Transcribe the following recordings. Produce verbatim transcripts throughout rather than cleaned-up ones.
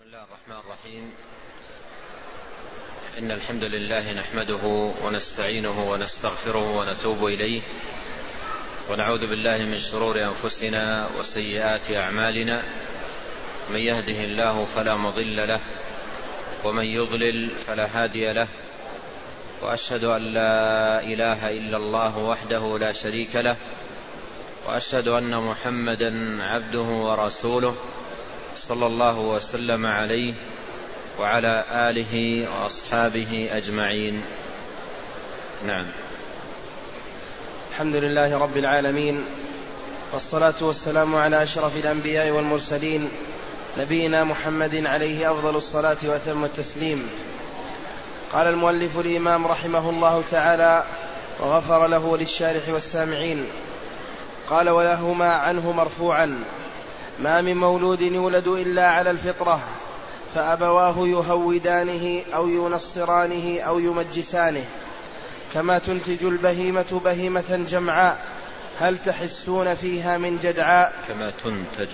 الله الرحمن الرحيم. إن الحمد لله نحمده ونستعينه ونستغفره ونتوب إليه، ونعوذ بالله من شرور أنفسنا وسيئات أعمالنا. من يهده الله فلا مضل له، ومن يضلل فلا هادي له، وأشهد أن لا إله إلا الله وحده لا شريك له، وأشهد أن محمدا عبده ورسوله صلى الله وسلم عليه وعلى آله وأصحابه أجمعين. نعم. الحمد لله رب العالمين، والصلاة والسلام على أشرف الأنبياء والمرسلين، نبينا محمد عليه أفضل الصلاة وأتم التسليم. قال المؤلف الإمام رحمه الله تعالى وغفر له وللشارح والسامعين. قال: ولهما عنه مرفوعا: ما من مولود يولد إلا على الفطرة، فأبواه يهودانه أو ينصرانه أو يمجسانه، كما تنتج البهيمة بهيمة جمعاء، هل تحسون فيها من جدعاء. كما تنتج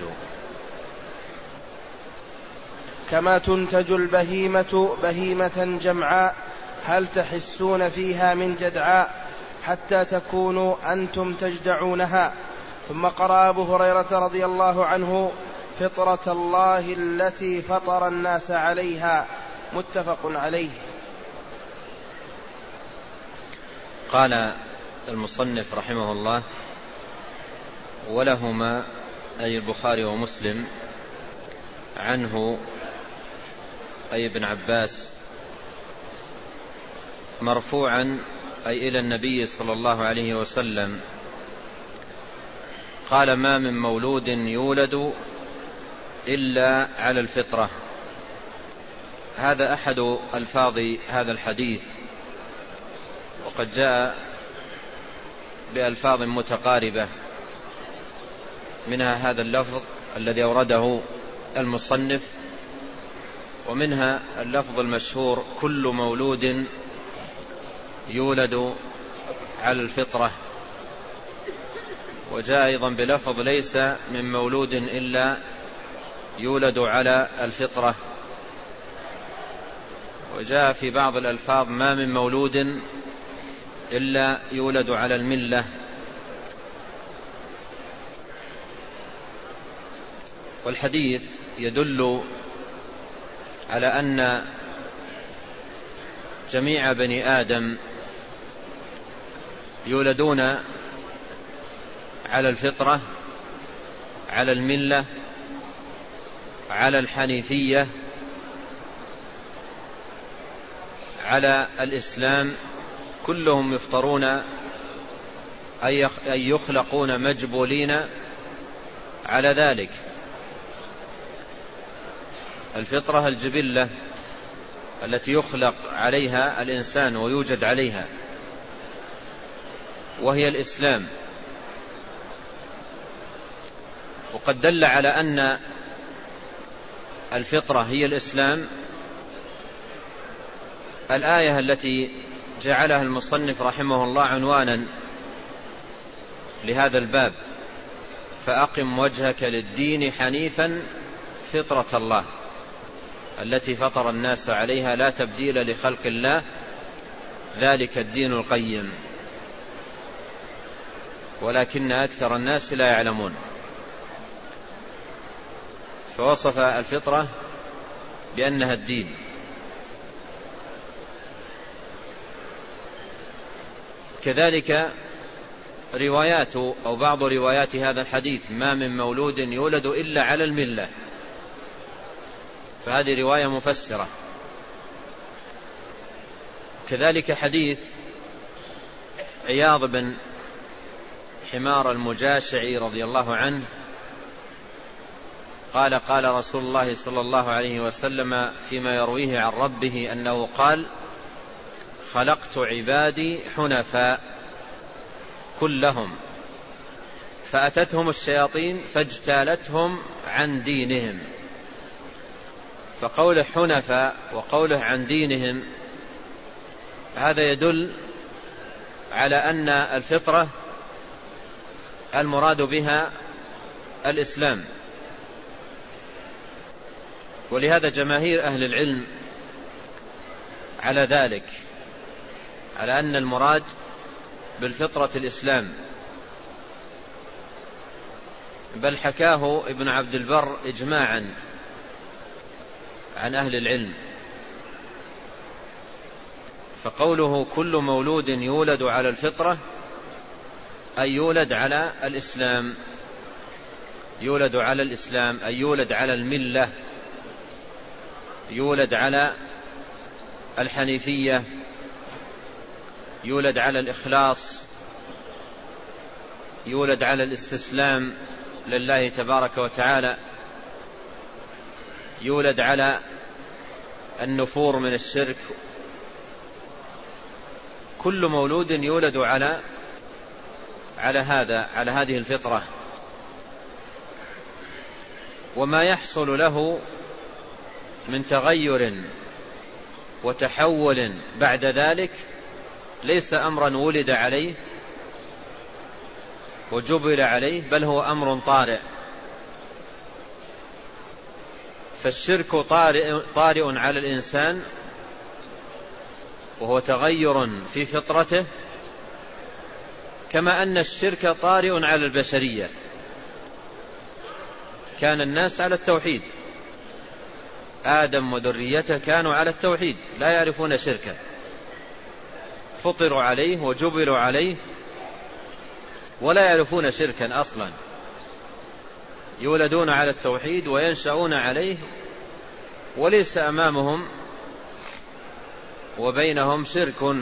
كما تنتج البهيمة بهيمة جمعاء، هل تحسون فيها من جدعاء، حتى تكونوا أنتم تجدعونها. ثم قرأ أبو هريرة رضي الله عنه: فطرة الله التي فطر الناس عليها، متفق عليه. قال المصنف رحمه الله: ولهما أي البخاري ومسلم عنه أي ابن عباس مرفوعا أي إلى النبي صلى الله عليه وسلم قال: ما من مولود يولد إلا على الفطرة. هذا أحد ألفاظ هذا الحديث، وقد جاء بألفاظ متقاربة، منها هذا اللفظ الذي أورده المصنف، ومنها اللفظ المشهور: كل مولود يولد على الفطرة. وجاء أيضا بلفظ: ليس من مولود إلا يولد على الفطرة. وجاء في بعض الألفاظ: ما من مولود إلا يولد على الملة. والحديث يدل على أن جميع بني آدم يولدون على الفطرة، على الملة، على الحنيفية، على الإسلام. كلهم يفطرون أي يخلقون مجبولين على ذلك. الفطرة الجبلة التي يخلق عليها الإنسان ويوجد عليها، وهي الإسلام. وقد دل على أن الفطرة هي الإسلام الآية التي جعلها المصنف رحمه الله عنوانا لهذا الباب: فأقم وجهك للدين حنيفا فطرة الله التي فطر الناس عليها، لا تبديل لخلق الله، ذلك الدين القيم، ولكن أكثر الناس لا يعلمون. فوصف الفطرة بأنها الدين. كذلك روايات أو بعض روايات هذا الحديث: ما من مولود يولد إلا على الملة، فهذه رواية مفسرة. كذلك حديث عياض بن حمار المجاشعي رضي الله عنه قال: قال رسول الله صلى الله عليه وسلم فيما يرويه عن ربه أنه قال: خلقت عبادي حنفاء كلهم، فأتتهم الشياطين فاجتالتهم عن دينهم. فقوله حنفاء وقوله عن دينهم هذا يدل على أن الفطرة المراد بها الإسلام. ولهذا جماهير أهل العلم على ذلك، على أن المراد بالفطرة الإسلام، بل حكاه ابن عبد البر إجماعا عن أهل العلم. فقوله كل مولود يولد على الفطرة أي يولد على الإسلام، يولد على الإسلام أي يولد على الملة، يولد على الحنيفية، يولد على الإخلاص، يولد على الاستسلام لله تبارك وتعالى، يولد على النفور من الشرك. كل مولود يولد على على هذا على هذه الفطرة، وما يحصل له من تغير وتحول بعد ذلك ليس أمرا ولد عليه وجبل عليه، بل هو أمر طارئ. فالشرك طارئ, طارئ على الإنسان، وهو تغير في فطرته، كما أن الشرك طارئ على البشرية. كان الناس على التوحيد، آدم وذريته كانوا على التوحيد لا يعرفون شركا، فطروا عليه وجبلوا عليه ولا يعرفون شركا أصلا، يولدون على التوحيد وينشأون عليه، وليس أمامهم وبينهم شرك.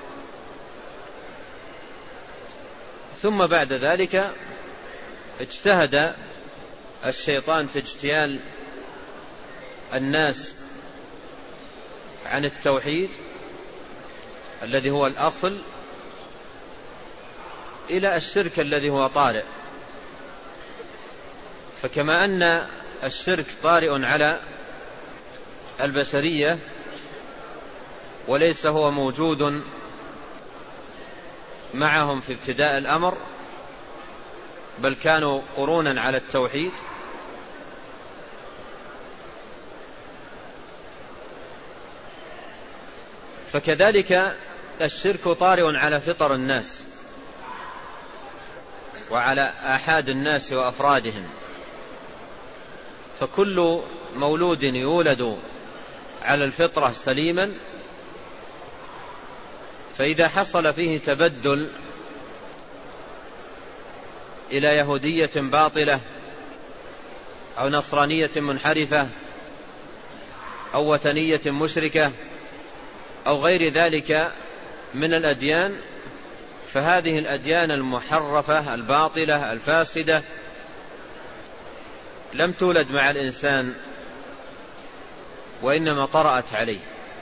ثم بعد ذلك اجتهد الشيطان في اجتيال الناس عن التوحيد الذي هو الأصل إلى الشرك الذي هو طارئ. فكما أن الشرك طارئ على البشرية وليس هو موجود معهم في ابتداء الأمر، بل كانوا قرونا على التوحيد، فكذلك الشرك طارئ على فطر الناس وعلى آحاد الناس وأفرادهم. فكل مولود يولد على الفطرة سليما، فإذا حصل فيه تبدل إلى يهودية باطلة أو نصرانية منحرفة أو وثنية مشركة أو غير ذلك من الأديان، فهذه الأديان المحرفة الباطلة الفاسدة لم تولد مع الإنسان، وإنما طرأت عليه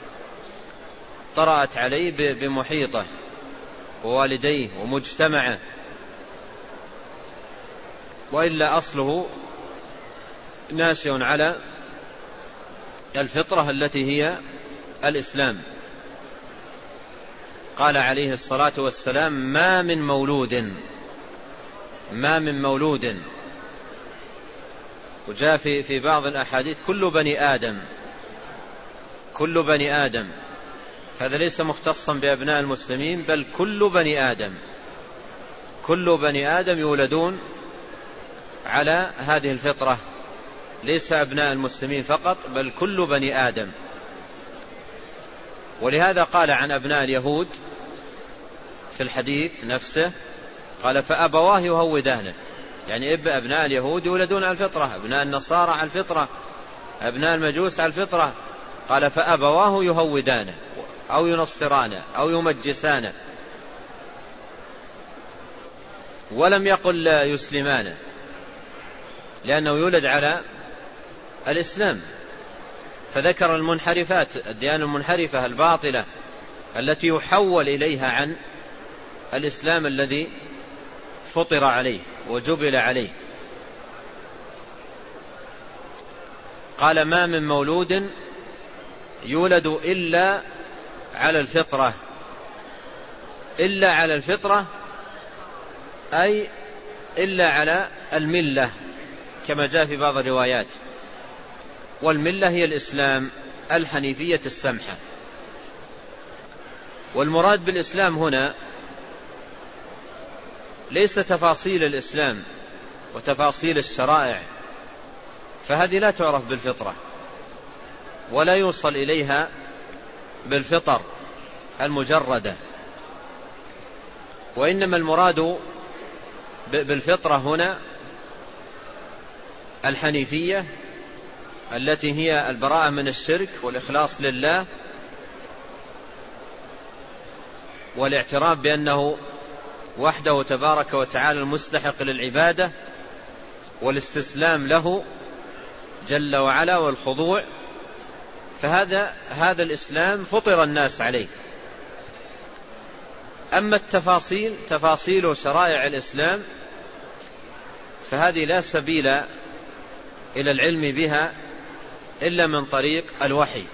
طرأت عليه بمحيطه ووالديه ومجتمعه، وإلا أصله ناشئ على الفطرة التي هي الإسلام. قال عليه الصلاة والسلام: ما من مولود ما من مولود وجاء في في بعض الأحاديث كل بني آدم كل بني آدم هذا ليس مختصا بأبناء المسلمين، بل كل بني آدم كل بني آدم يولدون على هذه الفطرة، ليس أبناء المسلمين فقط بل كل بني آدم. ولهذا قال عن أبناء اليهود في الحديث نفسه، قال: فأبواه يهودانه، يعني أبناء اليهود يولدون على الفطرة، أبناء النصارى على الفطرة، أبناء المجوس على الفطرة. قال: فأبواه يهودانه أو ينصرانه أو يمجسانه، ولم يقل يسلمانه، لأنه يولد على الإسلام. فذكر المنحرفات، الديانة المنحرفة الباطلة التي يحول إليها عن الإسلام الذي فطر عليه وجبل عليه. قال: ما من مولود يولد إلا على الفطرة. إلا على الفطرة أي إلا على الملة، كما جاء في بعض الروايات. والملة هي الإسلام الحنيفية السمحة. والمراد بالإسلام هنا ليس تفاصيل الإسلام وتفاصيل الشرائع، فهذه لا تعرف بالفطرة ولا يوصل إليها بالفطر المجردة، وإنما المراد بالفطرة هنا الحنيفية التي هي البراءة من الشرك والإخلاص لله والاعتراف بأنه وحده تبارك وتعالى المستحق للعبادة والاستسلام له جل وعلا والخضوع. فهذا هذا الإسلام فطر الناس عليه. أما التفاصيل تفاصيل شرائع الإسلام فهذه لا سبيل إلى العلم بها إلا من طريق الوحي.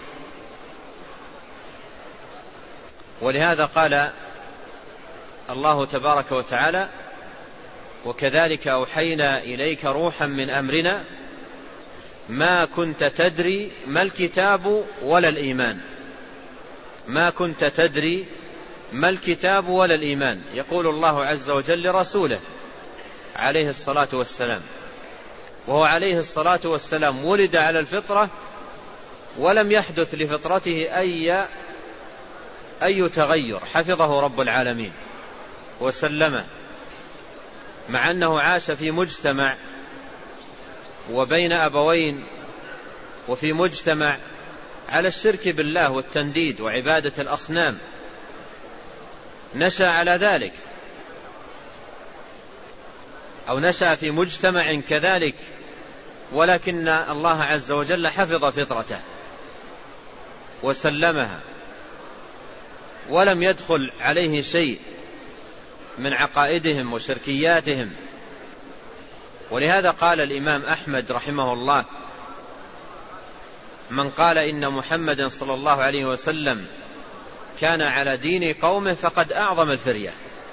ولهذا قال الله تبارك وتعالى: وكذلك أوحينا إليك روحا من أمرنا ما كنت تدري ما الكتاب ولا الإيمان. ما كنت تدري ما الكتاب ولا الإيمان، يقول الله عز وجل لرسوله عليه الصلاة والسلام، وهو عليه الصلاة والسلام ولد على الفطرة ولم يحدث لفطرته أي أي تغير، حفظه رب العالمين وسلمه، مع أنه عاش في مجتمع وبين أبوين وفي مجتمع على الشرك بالله والتنديد وعبادة الأصنام، نشأ على ذلك، أو نشأ في مجتمع كذلك، ولكن الله عز وجل حفظ فطرته وسلمها ولم يدخل عليه شيء من عقائدهم وشركياتهم. ولهذا قال الإمام أحمد رحمه الله: من قال إن محمد صلى الله عليه وسلم كان على دين قومه فقد أعظم الفرية.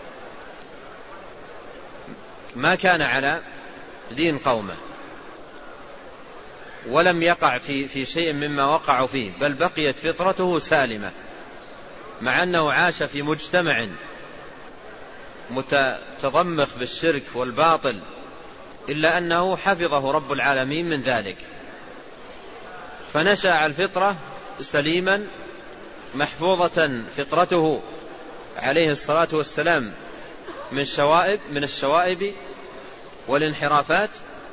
ما كان على دين قومه ولم يقع في, في شيء مما وقعوا فيه، بل بقيت فطرته سالمة، مع أنه عاش في مجتمع متضمخ بالشرك والباطل، إلا أنه حفظه رب العالمين من ذلك، فنشأ على الفطرة سليما محفوظة فطرته عليه الصلاة والسلام من شوائب من الشوائب والانحرافات.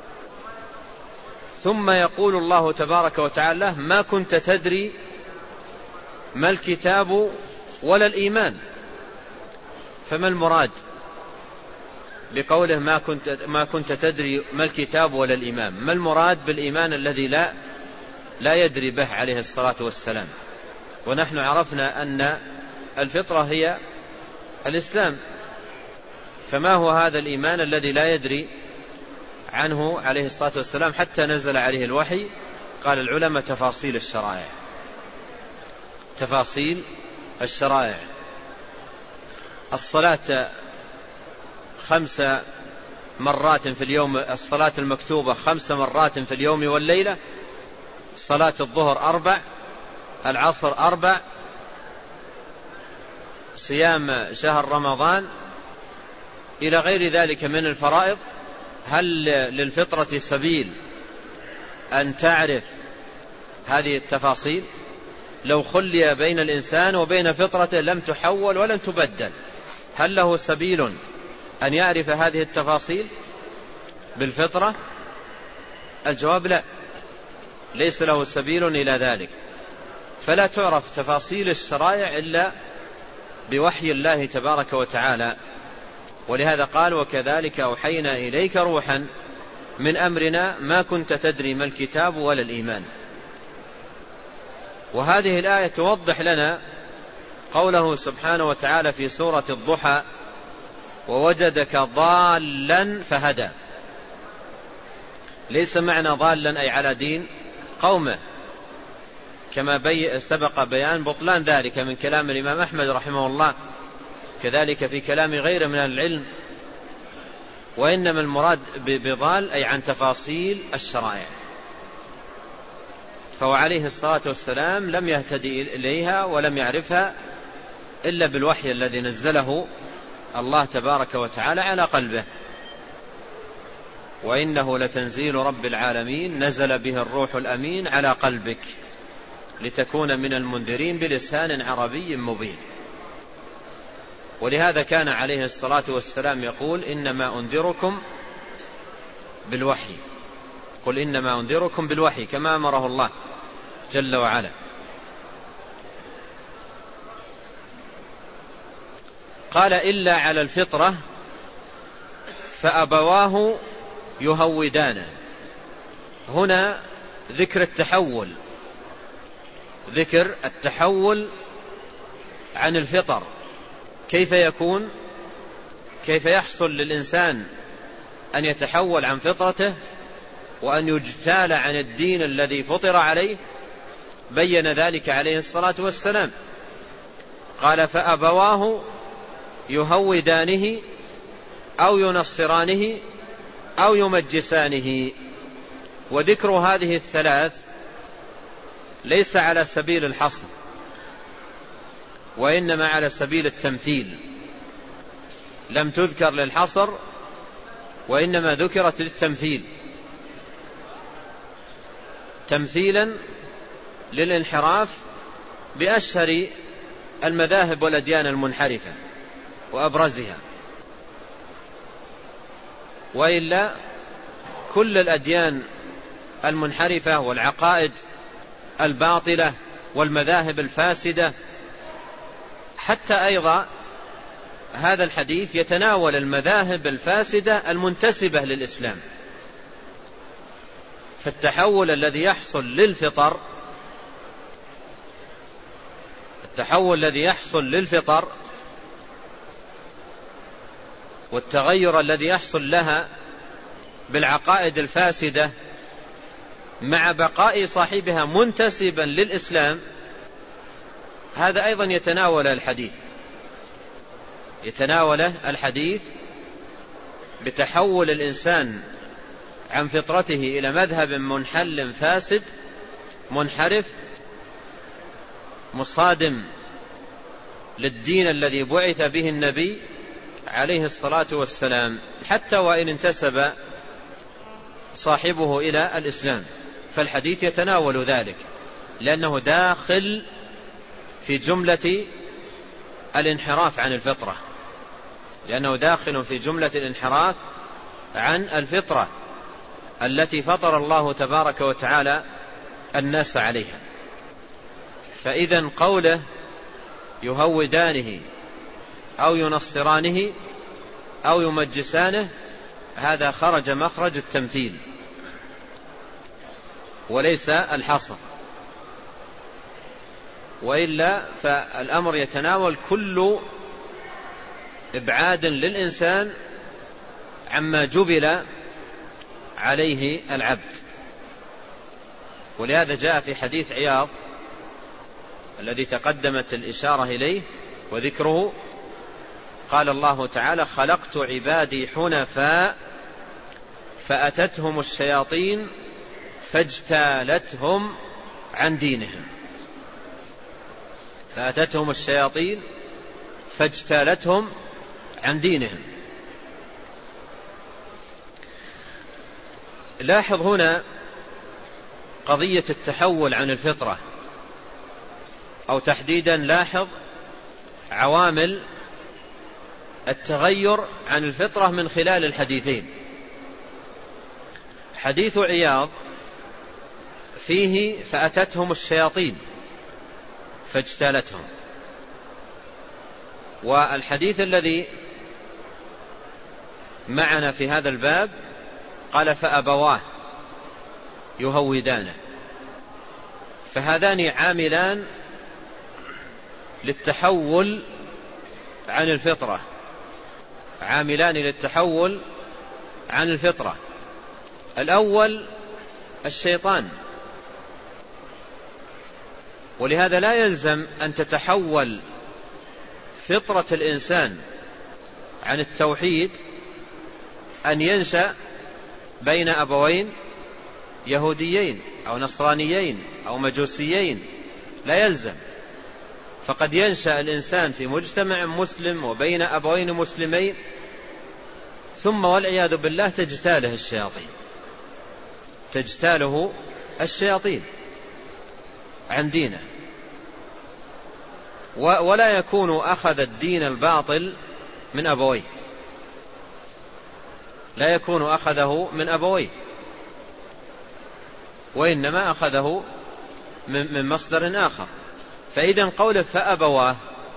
ثم يقول الله تبارك وتعالى: ما كنت تدري ما الكتاب ولا الإيمان. فما المراد بقوله ما كنت, ما كنت تدري ما الكتاب ولا الإيمان؟ ما المراد بالإيمان الذي لا, لا يدري به عليه الصلاة والسلام؟ ونحن عرفنا أن الفطرة هي الإسلام، فما هو هذا الإيمان الذي لا يدري عنه عليه الصلاة والسلام حتى نزل عليه الوحي؟ قال العلماء: تفاصيل الشرائع. تفاصيل الشرائع. الصلاة خمس مرات في اليوم، الصلاة المكتوبة خمس مرات في اليوم والليلة، صلاة الظهر أربع، العصر أربع، صيام شهر رمضان، إلى غير ذلك من الفرائض. هل للفطرة سبيل أن تعرف هذه التفاصيل؟ لو خلي بين الإنسان وبين فطرته لم تحول ولم تبدل، هل له سبيل أن يعرف هذه التفاصيل بالفطرة؟ الجواب لا، ليس له سبيل إلى ذلك. فلا تعرف تفاصيل الشرائع إلا بوحي الله تبارك وتعالى. ولهذا قال: وكذلك أوحينا إليك روحا من أمرنا ما كنت تدري ما الكتاب ولا الإيمان. وهذه الآية توضح لنا قوله سبحانه وتعالى في سورة الضحى: ووجدك ضالا فهدى. ليس معنى ضالا أي على دين قومه، كما بي سبق بيان بطلان ذلك من كلام الإمام أحمد رحمه الله، كذلك في كلام غيره من العلم. وإنما المراد بضال أي عن تفاصيل الشرائع. فهو عليه الصلاة والسلام لم يهتدي إليها ولم يعرفها إلا بالوحي الذي نزله الله تبارك وتعالى على قلبه. وإنه لتنزيل رب العالمين نزل به الروح الأمين على قلبك لتكون من المنذرين بلسان عربي مبين. ولهذا كان عليه الصلاة والسلام يقول إنما أنذركم بالوحي، قل إنما أنذركم بالوحي، كما أمره الله جل وعلا. قال إلا على الفطرة فأبواه يهودانه. هنا ذكر التحول، ذكر التحول عن الفطر، كيف يكون، كيف يحصل للإنسان أن يتحول عن فطرته وأن يجتال عن الدين الذي فطر عليه. بين ذلك عليه الصلاة والسلام، قال فأبواه يهودانه أو ينصرانه أو يمجسانه. وذكر هذه الثلاث ليس على سبيل الحصر، وإنما على سبيل التمثيل، لم تذكر للحصر وإنما ذكرت للتمثيل، تمثيلا للانحراف بأشهر المذاهب والأديان المنحرفة وأبرزها. وإلا كل الأديان المنحرفة والعقائد الباطلة والمذاهب الفاسدة، حتى أيضا هذا الحديث يتناول المذاهب الفاسدة المنتسبة للإسلام. فالتحول الذي يحصل للفطر، التحول الذي يحصل للفطر والتغير الذي يحصل لها بالعقائد الفاسدة مع بقاء صاحبها منتسبا للإسلام، هذا أيضا يتناول الحديث يتناوله الحديث بتحول الإنسان عن فطرته إلى مذهب منحل فاسد منحرف مصادم للدين الذي بعث به النبي عليه الصلاة والسلام، حتى وإن انتسب صاحبه إلى الإسلام. فالحديث يتناول ذلك لأنه داخل في جملة الانحراف عن الفطرة، لأنه داخل في جملة الانحراف عن الفطرة التي فطر الله تبارك وتعالى الناس عليها. فإذا قوله يهودانه أو ينصرانه أو يمجسانه هذا خرج مخرج التمثيل وليس الحصر، وإلا فالأمر يتناول كل إبعاد للإنسان عما جبل عليه العبد. ولهذا جاء في حديث عياض الذي تقدمت الإشارة إليه وذكره، قال الله تعالى خلقت عبادي حنفاء فأتتهم الشياطين فاجتالتهم عن دينهم. فأتتهم الشياطين فاجتالتهم عن دينهم. لاحظ هنا قضية التحول عن الفطرة، أو تحديدا لاحظ عوامل التغير عن الفطرة من خلال الحديثين. حديث عياض فيه فأتتهم الشياطين فاجتالتهم، والحديث الذي معنا في هذا الباب قال فأبواه يهودانه. فهذان عاملان للتحول عن الفطرة، عاملان للتحول عن الفطرة. الأول الشيطان، ولهذا لا يلزم أن تتحول فطرة الإنسان عن التوحيد أن ينشأ بين أبوين يهوديين أو نصرانيين أو مجوسيين، لا يلزم. فقد ينشأ الإنسان في مجتمع مسلم وبين أبوين مسلمين، ثم والعياذ بالله تجتاله الشياطين تجتاله الشياطين عن دينه، ولا يكون أخذ الدين الباطل من أبويه، لا يكون أخذه من أبويه، وإنما أخذه من مصدر آخر. فإذا قوله فأبواه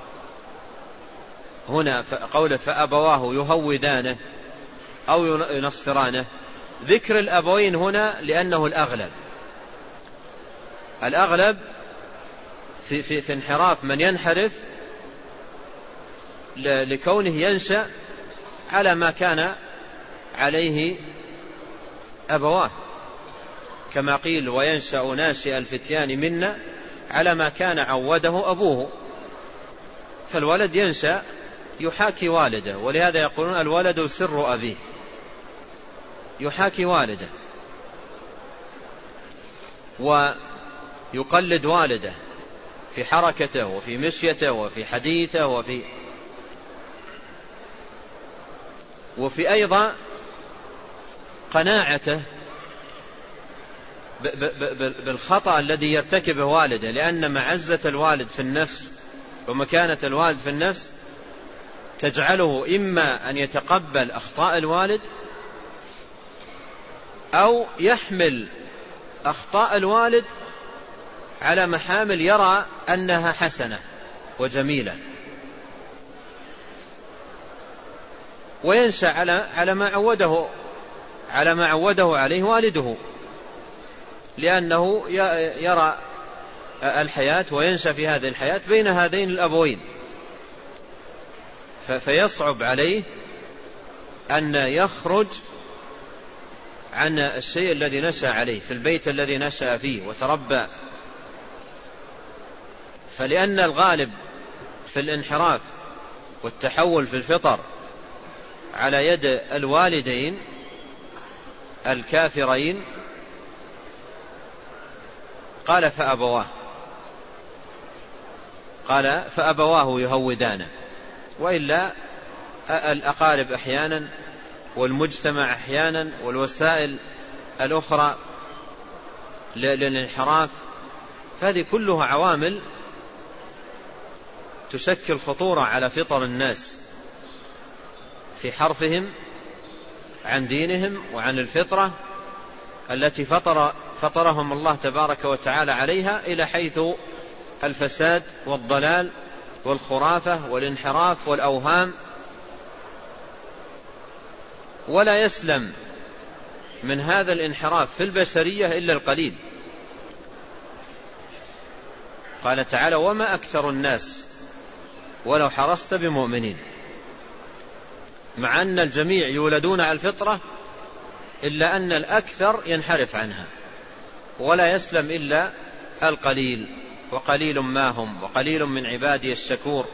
هنا، قوله فأبواه يهودانه أو ينصرانه، ذكر الأبوين هنا لأنه الأغلب الأغلب في, في, في انحراف من ينحرف لكونه ينشأ على ما كان عليه أبواه، كما قيل وينشأ ناشئ الفتيان منا على ما كان عوده أبوه. فالولد ينشأ يحاكي والده، ولهذا يقولون الولد سر أبيه، يحاكي والده ويقلد والده في حركته وفي مشيته وفي حديثه وفي وفي أيضا قناعته بالخطأ الذي يرتكبه والده، لأن معزة الوالد في النفس ومكانة الوالد في النفس تجعله إما أن يتقبل أخطاء الوالد أو يحمل أخطاء الوالد على محامل يرى أنها حسنة وجميلة، وينشأ على على ما عوده على ما عوده عليه والده، لأنه يرى الحياة وينشأ في هذه الحياة بين هذين الأبوين، فيصعب عليه أن يخرج عن الشيء الذي نشأ عليه في البيت الذي نشأ فيه وتربى. فلأن الغالب في الانحراف والتحول في الفطر على يد الوالدين الكافرين، قال فأبواه قال فأبواه يهودانه، وإلا الأقارب أحيانا والمجتمع أحيانا والوسائل الأخرى للانحراف، فهذه كلها عوامل تشكل خطورة على فطر الناس في حرفهم عن دينهم وعن الفطرة التي فطر فطرهم الله تبارك وتعالى عليها، إلى حيث الفساد والضلال والخرافة والانحراف والأوهام. ولا يسلم من هذا الانحراف في البشرية إلا القليل. قال تعالى وما أكثر الناس ولو حرصت بمؤمنين، مع أن الجميع يولدون على الفطرة إلا أن الأكثر ينحرف عنها، ولا يسلم إلا القليل، وقليل ما هم، وقليل من عبادي الشكور.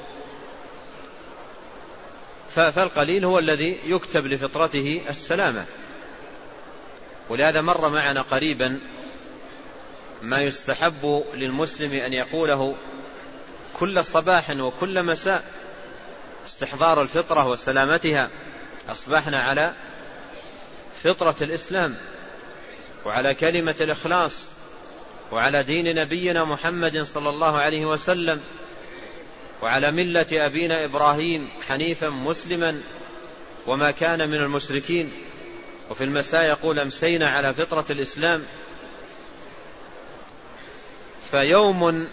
فالقليل هو الذي يكتب لفطرته السلامة. ولهذا مر معنا قريبا ما يستحب للمسلم أن يقوله كل صباح وكل مساء، استحضار الفطرة وسلامتها. أصبحنا على فطرة الإسلام وعلى كلمة الإخلاص وعلى دين نبينا محمد صلى الله عليه وسلم وعلى ملة أبينا إبراهيم حنيفا مسلما وما كان من المشركين. وفي المساء يقول أمسينا على فطرة الإسلام. فيوم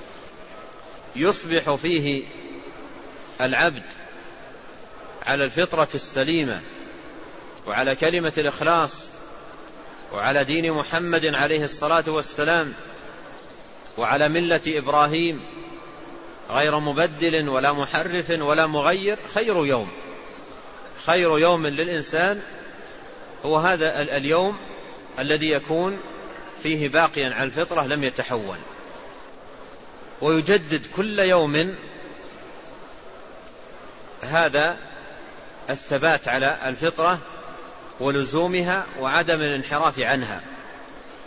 يصبح فيه العبد على الفطرة السليمة وعلى كلمة الإخلاص وعلى دين محمد عليه الصلاة والسلام وعلى ملة إبراهيم غير مبدل ولا محرف ولا مغير، خير يوم خير يوم للإنسان هو هذا اليوم الذي يكون فيه باقيا على الفطرة لم يتحول، ويجدد كل يوم هذا الثبات على الفطرة ولزومها وعدم الانحراف عنها.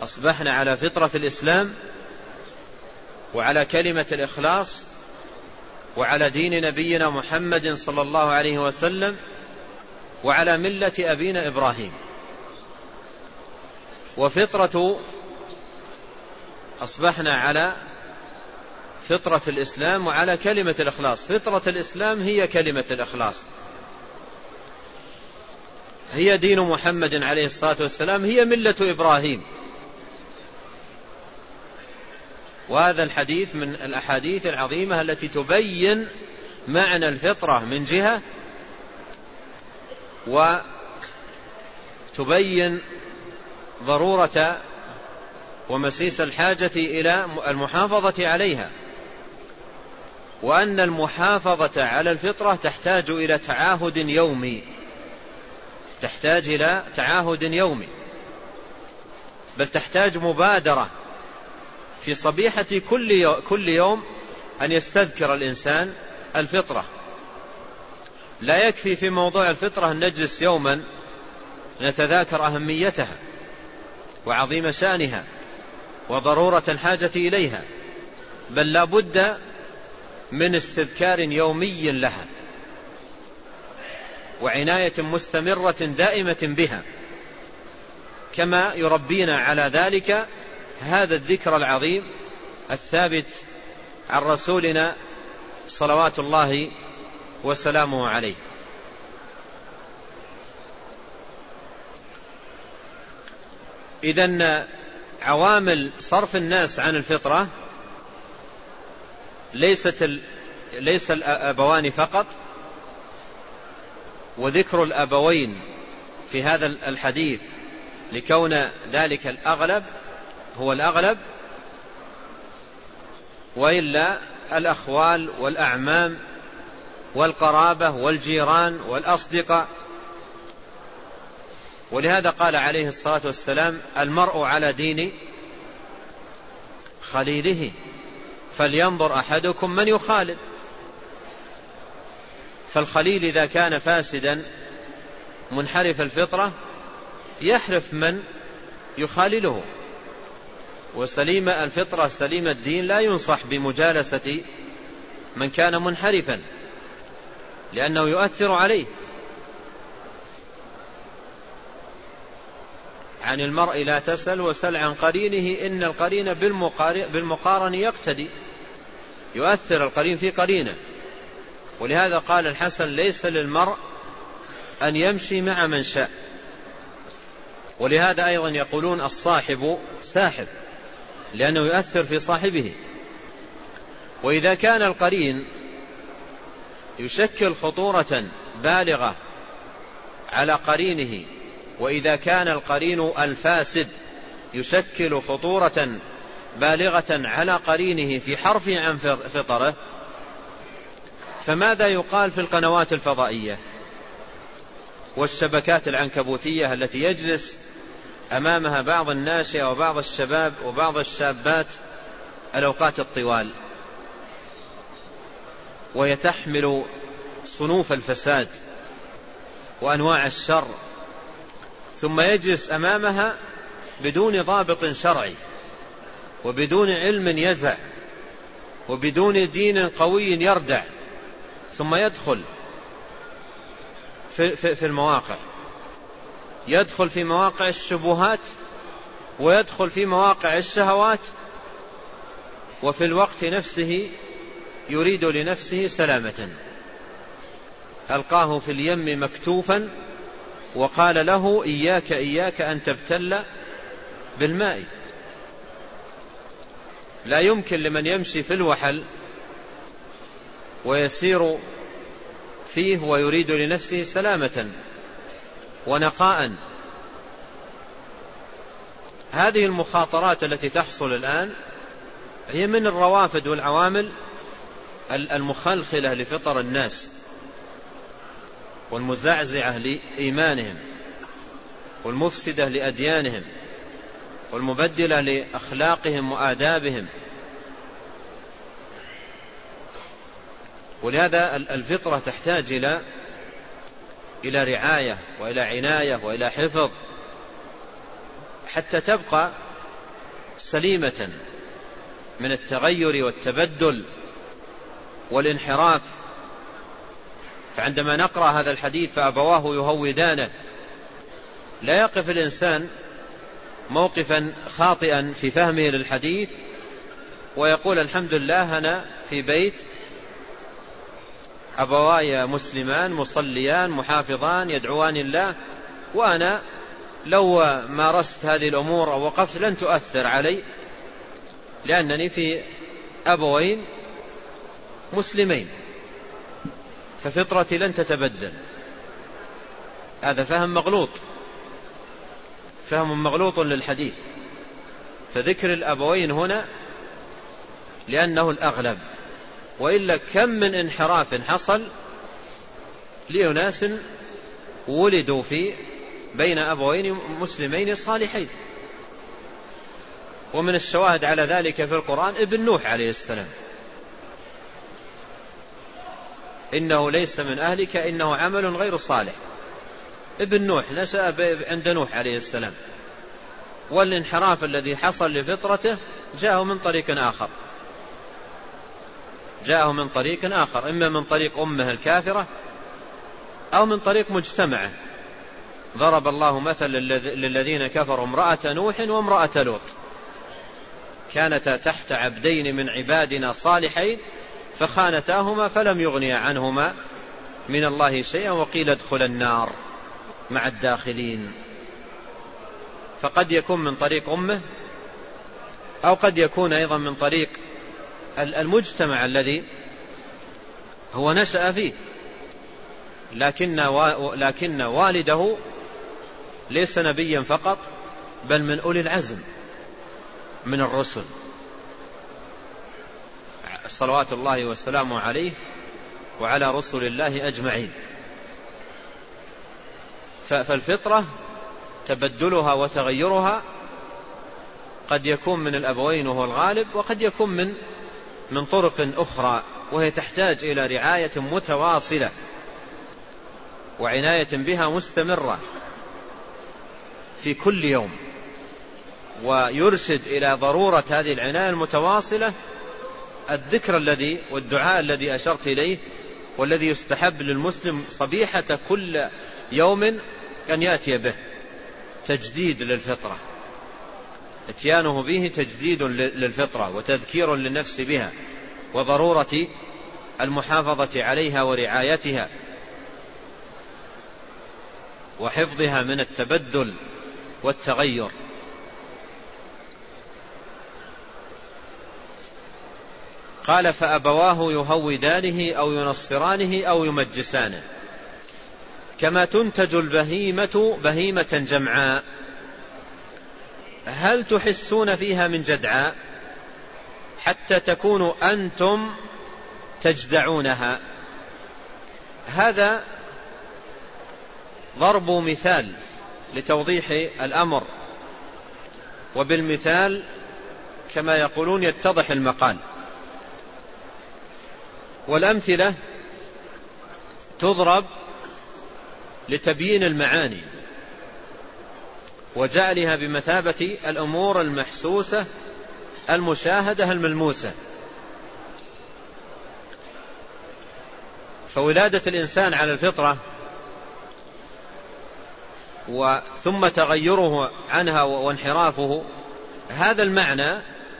أصبحنا على فطرة الإسلام وعلى كلمة الإخلاص وعلى دين نبينا محمد صلى الله عليه وسلم وعلى ملة أبينا إبراهيم. وفطرة أصبحنا على فطرة الإسلام وعلى كلمة الإخلاص. فطرة الإسلام هي كلمة الإخلاص، هي دين محمد عليه الصلاة والسلام، هي ملة إبراهيم. وهذا الحديث من الأحاديث العظيمة التي تبين معنى الفطرة من جهة، وتبين ضرورة ومسيس الحاجة إلى المحافظة عليها، وأن المحافظة على الفطرة تحتاج إلى تعاهد يومي، تحتاج إلى تعاهد يومي، بل تحتاج مبادرة في صبيحة كل يوم أن يستذكر الإنسان الفطرة. لا يكفي في موضوع الفطرة أن نجلس يوما نتذاكر أهميتها وعظيم شأنها وضرورة الحاجة إليها، بل لا بد من استذكار يومي لها وعناية مستمرة دائمة بها، كما يربينا على ذلك هذا الذكر العظيم الثابت عن رسولنا صلوات الله وسلامه عليه. إذن عوامل صرف الناس عن الفطرة ليست ال... ليس الأبوان فقط، وذكر الأبوين في هذا الحديث لكون ذلك الأغلب هو الأغلب، وإلا الأخوال والأعمام والقرابة والجيران والأصدقاء. ولهذا قال عليه الصلاة والسلام: المرء على دين خليله فلينظر أحدكم من يخالل. فالخليل إذا كان فاسدا منحرف الفطرة يحرف من يخالله، وسليم الفطرة سليم الدين لا ينصح بمجالسة من كان منحرفا لأنه يؤثر عليه. عن المرء لا تسل وسل عن قرينه إن القرين بالمقارن يقتدي، يؤثر القرين في قرينه. ولهذا قال الحسن: ليس للمرء أن يمشي مع من شاء. ولهذا أيضا يقولون الصاحب ساحب، لأنه يؤثر في صاحبه. وإذا كان القرين يشكل خطورة بالغة على قرينه، وإذا كان القرين الفاسد يشكل خطورة بالغة على قرينه في حرفه عن فطره، فماذا يقال في القنوات الفضائية والشبكات العنكبوتية التي يجلس أمامها بعض الناشئة وبعض الشباب وبعض الشابات الأوقات الطوال، ويتحمل صنوف الفساد وأنواع الشر، ثم يجلس أمامها بدون ضابط شرعي وبدون علم يزع وبدون دين قوي يردع، ثم يدخل في, في, في المواقع، يدخل في مواقع الشبهات ويدخل في مواقع الشهوات، وفي الوقت نفسه يريد لنفسه سلامة. ألقاه في اليم مكتوفا وقال له: إياك إياك أن تبتل بالماء. لا يمكن لمن يمشي في الوحل ويسير فيه ويريد لنفسه سلامة ونقاء. هذه المخاطرات التي تحصل الآن هي من الروافد والعوامل المخلخلة لفطر الناس والمزعزعة لإيمانهم والمفسدة لأديانهم والمبدلة لأخلاقهم وآدابهم. ولهذا الفطرة تحتاج إلى إلى رعاية وإلى عناية وإلى حفظ حتى تبقى سليمة من التغير والتبدل والانحراف. فعندما نقرأ هذا الحديث فأبواه يهودانه، لا يقف الإنسان موقفا خاطئا في فهمه للحديث ويقول الحمد لله أنا في بيت أبواي مسلمان مصليان محافظان يدعوان الله، وأنا لو مارست هذه الأمور أو وقفت لن تؤثر علي لأنني في أبوين مسلمين ففطرتي لن تتبدل. هذا فهم مغلوط، فهم مغلوط للحديث. فذكر الأبوين هنا لأنه الأغلب، وإلا كم من انحراف حصل لأناس ولدوا في بين أبوين مسلمين صالحين. ومن الشواهد على ذلك في القرآن ابن نوح عليه السلام، إنه ليس من أهلك إنه عمل غير صالح. ابن نوح نشأ عند نوح عليه السلام، والانحراف الذي حصل لفطرته جاءه من طريق آخر، جاءه من طريق آخر، إما من طريق أمه الكافرة أو من طريق مجتمعه. ضرب الله مثل للذين كفروا امرأة نوح وامرأة لوط كانتا تحت عبدين من عبادنا صالحين فخانتاهما فلم يغنيا عنهما من الله شيئا وقيل ادخلا النار مع الداخلين. فقد يكون من طريق أمه أو قد يكون أيضا من طريق المجتمع الذي هو نشأ فيه، لكن لكن والده ليس نبيا فقط بل من أولي العزم من الرسل صلوات الله والسلام عليه وعلى رسل الله أجمعين. فالفطرة تبدلها وتغيرها قد يكون من الأبوين وهو الغالب، وقد يكون من من طرق أخرى، وهي تحتاج إلى رعاية متواصلة وعناية بها مستمرة في كل يوم. ويرشد إلى ضرورة هذه العناية المتواصلة الذكر الذي والدعاء الذي أشرت إليه، والذي يستحب للمسلم صبيحة كل يوم أن يأتي به، تجديد للفطرة، اتيانه به تجديد للفطرة وتذكير للنفس بها وضرورة المحافظة عليها ورعايتها وحفظها من التبدل والتغير. قال فأبواه يهودانه أو ينصرانه أو يمجسانه كما تنتج البهيمة بهيمة جمعاء هل تحسون فيها من جدعاء حتى تكونوا أنتم تجدعونها. هذا ضرب مثال لتوضيح الأمر، وبالمثال كما يقولون يتضح المقال، والأمثلة تضرب لتبيين المعاني وجعلها بمثابة الأمور المحسوسة المشاهدة الملموسة. فولادة الإنسان على الفطرة ثم تغيره عنها وانحرافه، هذا المعنى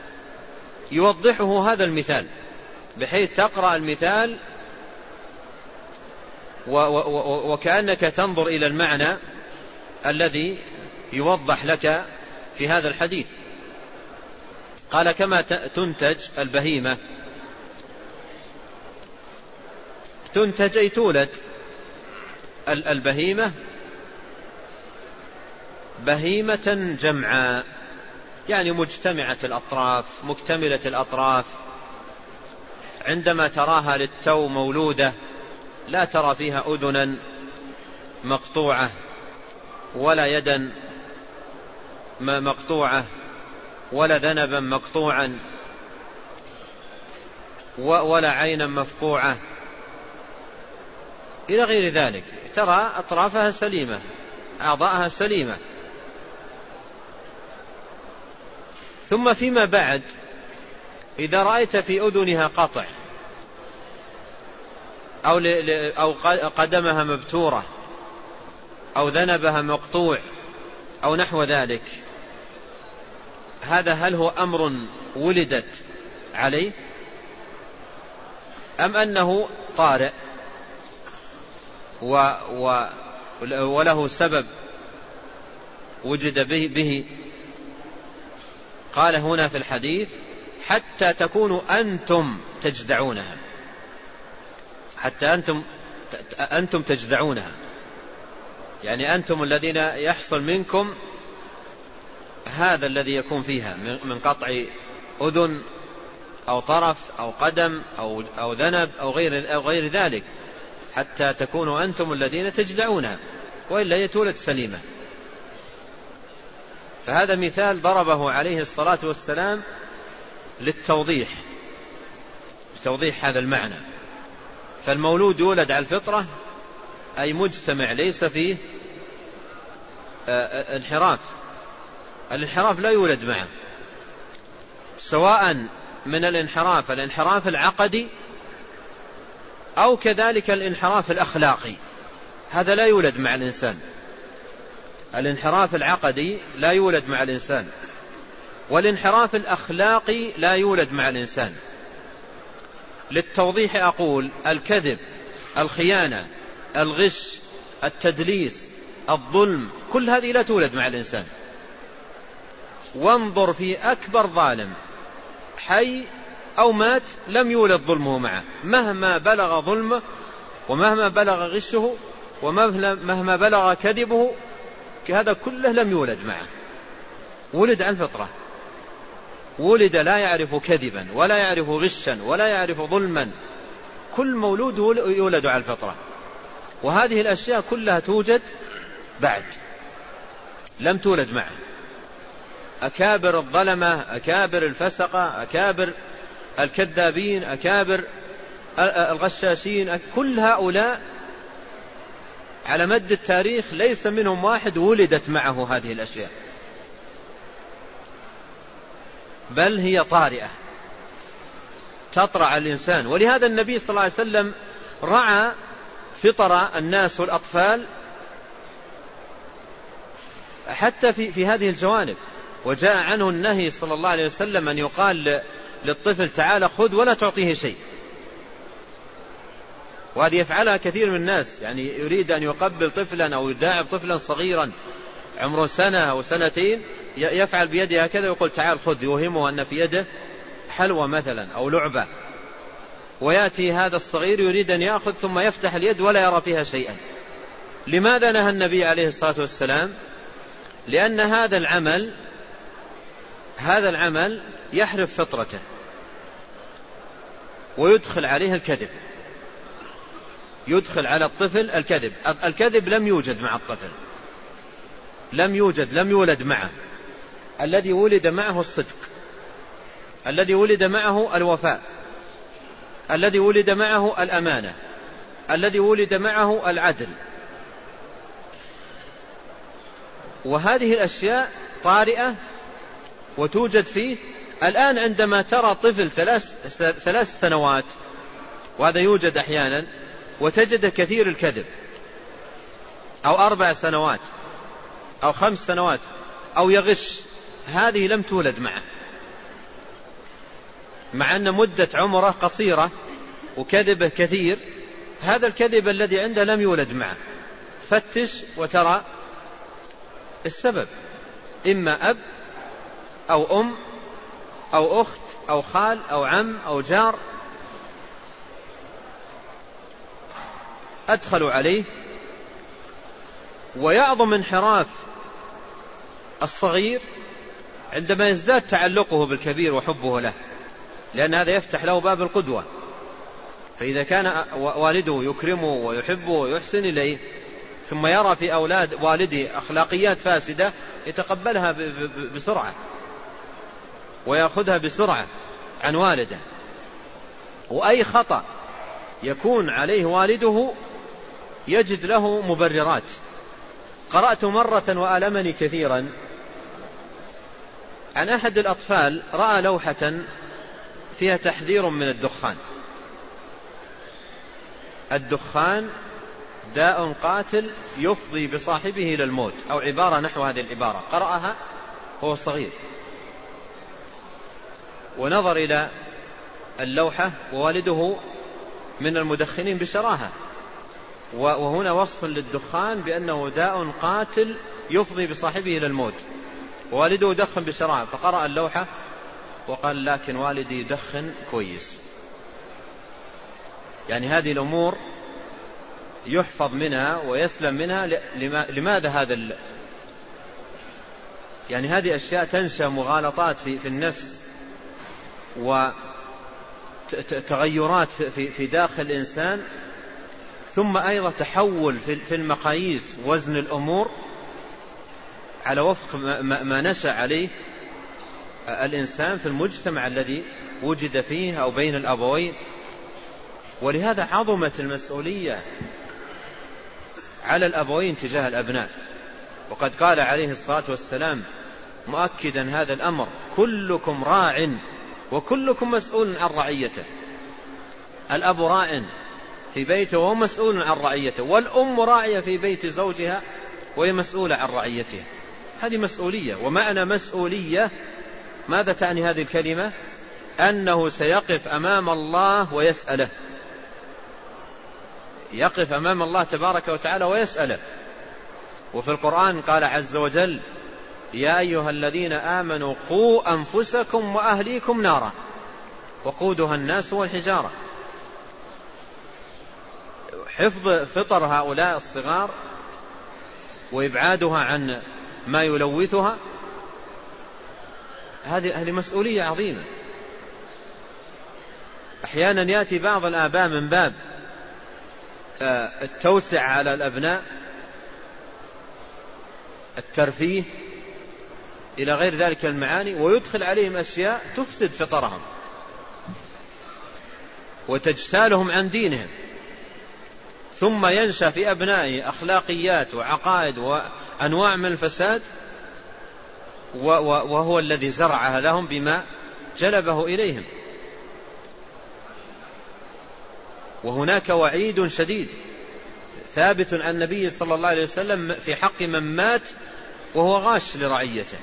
يوضحه هذا المثال، بحيث تقرأ المثال وكأنك تنظر إلى المعنى الذي يوضح لك في هذا الحديث. قال كما تنتج البهيمة، تنتج أي تولد البهيمة بهيمة جمعاء، يعني مجتمعة الأطراف مكتملة الأطراف. عندما تراها للتو مولودة لا ترى فيها أذنا مقطوعة ولا يدا مقطوعة ولا ذنبا مقطوعا ولا عينا مفقوعة إلى غير ذلك. ترى أطرافها سليمة، أعضاءها سليمة. ثم فيما بعد إذا رأيت في أذنها قطع أو, أو قدمها مبتورة أو ذنبها مقطوع أو نحو ذلك، هذا هل هو أمر ولدت عليه أم أنه طارئ و و وله سبب وجد به, به؟ قال هنا في الحديث حتى تكونوا أنتم تجدعونها، حتى أنتم, أنتم تجدعونها، يعني أنتم الذين يحصل منكم هذا الذي يكون فيها من قطع أذن أو طرف أو قدم أو, أو ذنب أو غير, أو غير ذلك، حتى تكونوا أنتم الذين تجدعونها، وإلا يتولد سليمة. فهذا مثال ضربه عليه الصلاة والسلام للتوضيح، لتوضيح هذا المعنى. فالمولود يولد على الفطرة أي مجتمع ليس فيه انحراف، الانحراف لا يولد معه، سواء من الانحراف الانحراف العقدي أو كذلك الانحراف الأخلاقي، هذا لا يولد مع الإنسان. الانحراف العقدي لا يولد مع الإنسان، والانحراف الأخلاقي لا يولد مع الإنسان. للتوضيح أقول الكذب، الخيانة، الغش، التدليس، الظلم، كل هذه لا تولد مع الإنسان. وانظر في أكبر ظالم حي أو مات لم يولد ظلمه معه، مهما بلغ ظلمه ومهما بلغ غشه ومهما بلغ كذبه، هذا كله لم يولد معه، ولد عن فطرة، ولد لا يعرف كذبا ولا يعرف غشا ولا يعرف ظلما، كل مولود يولد على الفطرة. وهذه الأشياء كلها توجد بعد، لم تولد معه. أكابر الظلمة، أكابر الفسقة، أكابر الكذابين، أكابر الغشاشين، كل هؤلاء على مد التاريخ ليس منهم واحد ولدت معه هذه الأشياء، بل هي طارئة تطرع الإنسان. ولهذا النبي صلى الله عليه وسلم رعى فطر الناس والأطفال حتى في, في هذه الجوانب. وجاء عنه النهي صلى الله عليه وسلم أن يقال للطفل تعال خذ ولا تعطيه شيء، وهذه يفعلها كثير من الناس، يعني يريد أن يقبل طفلا أو يداعب طفلا صغيرا عمره سنة أو سنتين، يفعل بيده هكذا ويقول تعال خذ، يوهمه أن في يده حلوى مثلا أو لعبة، ويأتي هذا الصغير يريد أن يأخذ ثم يفتح اليد ولا يرى فيها شيئا. لماذا نهى النبي عليه الصلاة والسلام؟ لأن هذا العمل هذا العمل يحرف فطرته ويدخل عليه الكذب، يدخل على الطفل الكذب. الكذب لم يوجد مع الطفل، لم يوجد، لم يولد معه. الذي ولد معه الصدق، الذي ولد معه الوفاء، الذي ولد معه الأمانة، الذي ولد معه العدل. وهذه الأشياء طارئة وتوجد فيه. الآن عندما ترى طفل ثلاث, ثلاث سنوات، وهذا يوجد أحيانا، وتجد كثير الكذب، أو أربع سنوات أو خمس سنوات أو يغش، هذه لم تولد معه، مع أن مدة عمره قصيرة وكذبه كثير. هذا الكذب الذي عنده لم يولد معه. فتش وترى السبب، إما أب أو أم أو أخت أو خال أو عم أو جار أدخلوا عليه. ويعظم انحراف الصغير عندما يزداد تعلقه بالكبير وحبه له، لأن هذا يفتح له باب القدوة. فإذا كان والده يكرمه ويحبه ويحسن إليه، ثم يرى في أولاد والده أخلاقيات فاسدة، يتقبلها بسرعة ويأخذها بسرعة عن والده. وأي خطأ يكون عليه والده يجد له مبررات. قرأت مرة وألمني كثيرا عن أحد الأطفال رأى لوحة فيها تحذير من الدخان: الدخان داء قاتل يفضي بصاحبه إلى الموت، أو عبارة نحو هذه العبارة. قرأها هو صغير ونظر إلى اللوحة، ووالده من المدخنين بشراهة، وهنا وصف للدخان بأنه داء قاتل يفضي بصاحبه إلى الموت، ووالده يدخن بشراهة. فقرأ اللوحة وقال: لكن والدي يدخن كويس. يعني هذه الأمور يحفظ منها ويسلم منها. لماذا هذا ال... يعني هذه أشياء تنشأ مغالطات في, في النفس وتغيرات في, في داخل الإنسان، ثم أيضا تحول في المقاييس وزن الأمور على وفق ما نشأ عليه الإنسان في المجتمع الذي وجد فيه أو بين الأبوين. ولهذا عظمت المسؤولية على الأبوين تجاه الأبناء. وقد قال عليه الصلاة والسلام مؤكدا هذا الأمر: كلكم راع وكلكم مسؤول عن رعيته. الأب راع في بيته وهو مسؤول عن رعيته، والأم راعية في بيت زوجها وهي مسؤولة عن رعيتها. هذه مسؤولية. ومعنى مسؤولية ماذا تعني هذه الكلمة؟ أنه سيقف أمام الله ويسأله، يقف أمام الله تبارك وتعالى ويسأله. وفي القرآن قال عز وجل: يا أيها الذين آمنوا قوا أنفسكم وأهليكم نارا وقودها الناس والحجارة. حفظ فطر هؤلاء الصغار وإبعادها عن ما يلوثها، هذه مسؤولية عظيمة. أحيانا يأتي بعض الآباء من باب التوسع على الأبناء، الترفيه إلى غير ذلك المعاني، ويدخل عليهم أشياء تفسد فطرهم وتجتالهم عن دينهم، ثم ينشأ في أبنائه أخلاقيات وعقائد وأنواع من الفساد، وهو الذي زرعها لهم بما جلبه إليهم. وهناك وعيد شديد ثابت عن النبي صلى الله عليه وسلم في حق من مات وهو غاش لرعيته،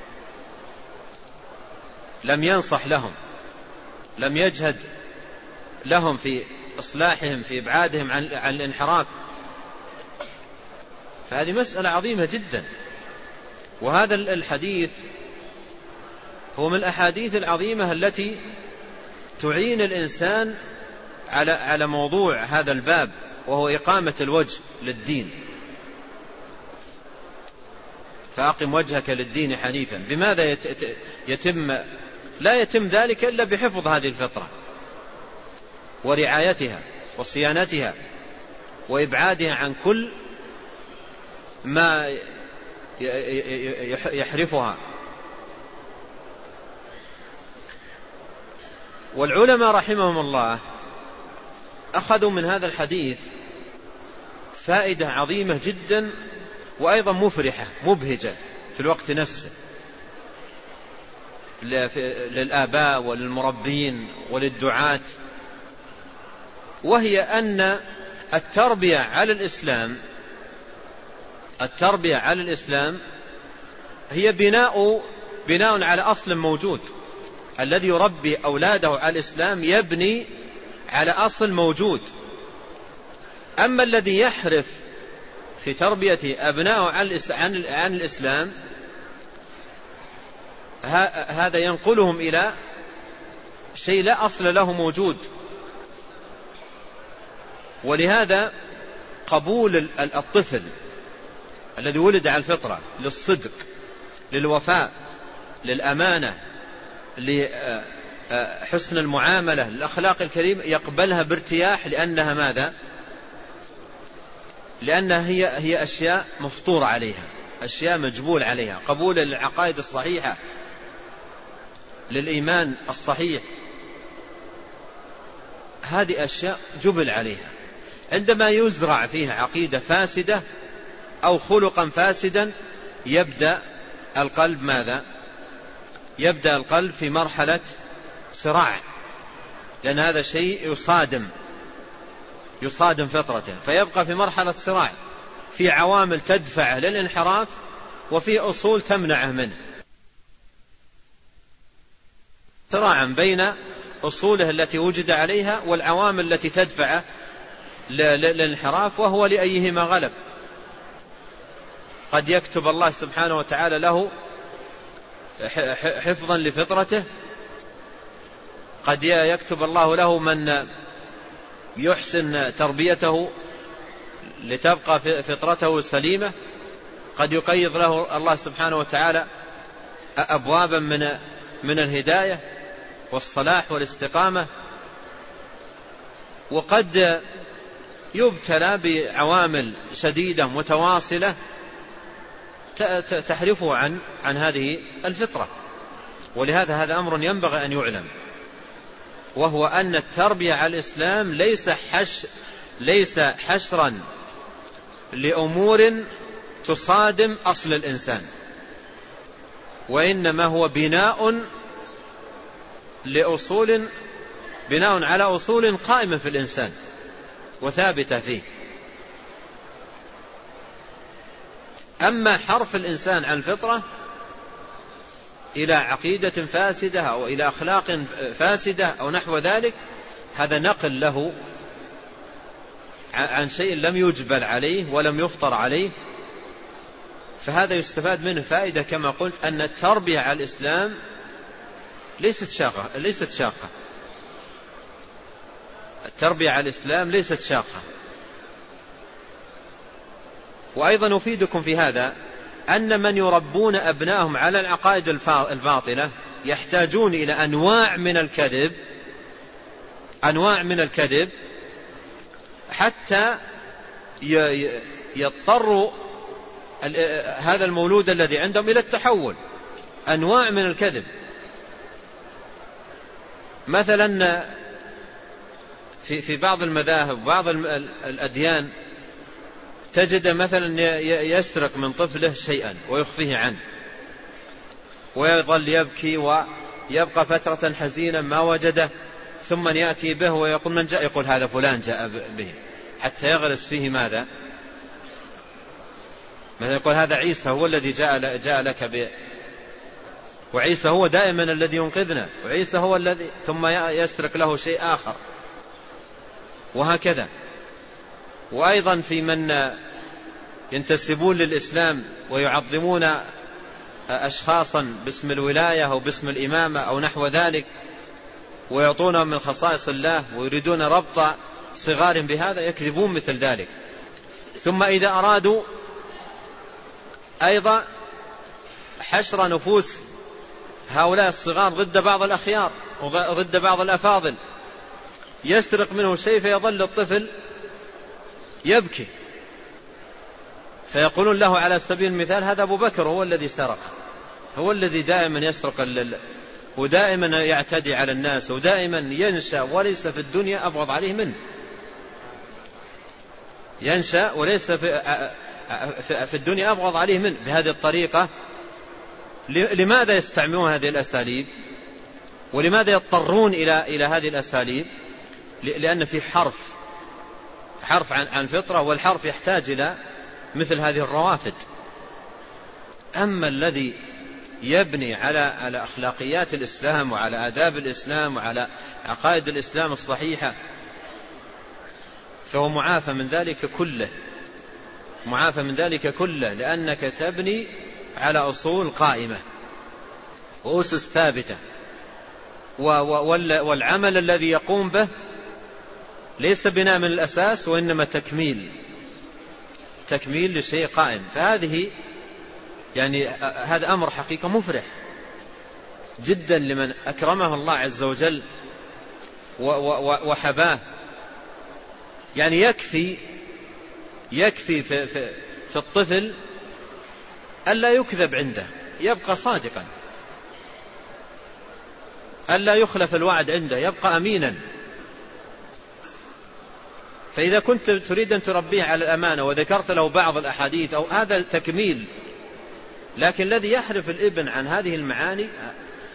لم ينصح لهم، لم يجهد لهم في إصلاحهم، في إبعادهم عن الانحراف. فهذه مسألة عظيمة جدا. وهذا الحديث هو من الأحاديث العظيمة التي تعين الإنسان على على موضوع هذا الباب، وهو إقامة الوجه للدين. فأقم وجهك للدين حنيفا. بماذا يتم؟ لا يتم ذلك إلا بحفظ هذه الفطرة ورعايتها وصيانتها وإبعادها عن كل ما يحرفها. والعلماء رحمهم الله أخذوا من هذا الحديث فائدة عظيمة جدا، وأيضا مفرحة مبهجة في الوقت نفسه للآباء وللمربين وللدعاة، وهي أن التربية على الإسلام التربية على الإسلام هي بناء بناء على أصل موجود. الذي يربي أولاده على الإسلام يبني على أصل موجود. أما الذي يحرف في تربية أبنائه عن الإسلام هذا ينقلهم إلى شيء لا أصل له موجود. ولهذا قبول الطفل الذي ولد على الفطرة للصدق، للوفاء، للأمانة، لحسن المعاملة، للأخلاق الكريمة، يقبلها بارتياح، لأنها ماذا؟ لأنها هي هي أشياء مفطور عليها، أشياء مجبول عليها. قبول العقائد الصحيحة، للإيمان الصحيح، هذه أشياء جبل عليها. عندما يزرع فيها عقيدة فاسدة أو خلقا فاسدا يبدأ القلب ماذا؟ يبدأ القلب في مرحلة صراع، لأن هذا شيء يصادم يصادم فطرته، فيبقى في مرحلة صراع، في عوامل تدفعه للانحراف وفي أصول تمنعه منه، صراعا بين أصوله التي وجد عليها والعوامل التي تدفعه للانحراف، وهو لأيهما غلب. قد يكتب الله سبحانه وتعالى له حفظا لفطرته، قد يكتب الله له من يحسن تربيته لتبقى فطرته سليمة، قد يقيض له الله سبحانه وتعالى أبوابا من من الهداية والصلاح والاستقامة، وقد يبتلى بعوامل شديدة متواصلة تحرفه عن عن هذه الفطرة. ولهذا هذا أمر ينبغي أن يعلم، وهو أن التربية على الإسلام ليس حش ليس حشرا لأمور تصادم أصل الإنسان، وإنما هو بناء لأصول بناء على أصول قائمة في الإنسان وثابتة فيه. أما حرف الإنسان عن الفطرة إلى عقيدة فاسدة أو إلى أخلاق فاسدة أو نحو ذلك، هذا نقل له عن شيء لم يجبل عليه ولم يفطر عليه، فهذا يستفاد منه فائدة كما قلت أن التربية على الإسلام ليست شاقة ليست شاقة التربية على الإسلام ليست شاقة. وأيضا أفيدكم في هذا أن من يربون أبنائهم على العقائد الباطلة يحتاجون إلى أنواع من الكذب أنواع من الكذب حتى يضطر هذا المولود الذي عندهم إلى التحول، أنواع من الكذب. مثلا في في بعض المذاهب وبعض الأديان تجد مثلا يسرق من طفله شيئا ويخفيه عنه ويظل يبكي ويبقى فترة حزينا ما وجده، ثم يأتي به ويقول من جاء؟ يقول هذا فلان جاء به، حتى يغرس فيه ماذا؟ مثلا يقول هذا عيسى هو الذي جاء جاء لك به، وعيسى هو دائما الذي ينقذنا، وعيسى هو الذي، ثم يسرق له شيء آخر، وهكذا. وأيضا في من ينتسبون للإسلام ويعظمون أشخاصا باسم الولاية أو باسم الإمامة أو نحو ذلك ويعطونهم من خصائص الله ويريدون ربط صغار بهذا، يكذبون مثل ذلك. ثم إذا أرادوا أيضا حشر نفوس هؤلاء الصغار ضد بعض الأخيار وضد بعض الأفاضل، يسرق منه شيء فيظل الطفل يبكي، فيقولون له على سبيل المثال هذا أبو بكر هو الذي سرق، هو الذي دائما يسرق اللل ودائما يعتدي على الناس ودائما ينشأ وليس في الدنيا أبغض عليه منه، ينشأ وليس في, في الدنيا أبغض عليه منه. بهذه الطريقة لماذا يستعملون هذه الأساليب ولماذا يضطرون إلى إلى هذه الأساليب؟ لأن في حرف حرف عن عن فطرة، والحرف يحتاج إلى مثل هذه الروافد. أما الذي يبني على على أخلاقيات الإسلام وعلى آداب الإسلام وعلى عقائد الإسلام الصحيحة فهو معافى من ذلك كله، معافى من ذلك كله، لأنك تبني على أصول قائمة وأسس ثابتة، والعمل الذي يقوم به ليس بناء من الأساس وإنما تكميل تكميل لشيء قائم. فهذه يعني هذا أمر حقيقة مفرح جدا لمن أكرمه الله عز وجل وحباه. يعني يكفي يكفي في, في, في الطفل ألا يكذب عنده، يبقى صادقا، ألا يخلف الوعد عنده، يبقى أمينا. فإذا كنت تريد أن تربيه على الأمانة وذكرت له بعض الأحاديث أو هذا تكميل، لكن الذي يحرف الابن عن هذه المعاني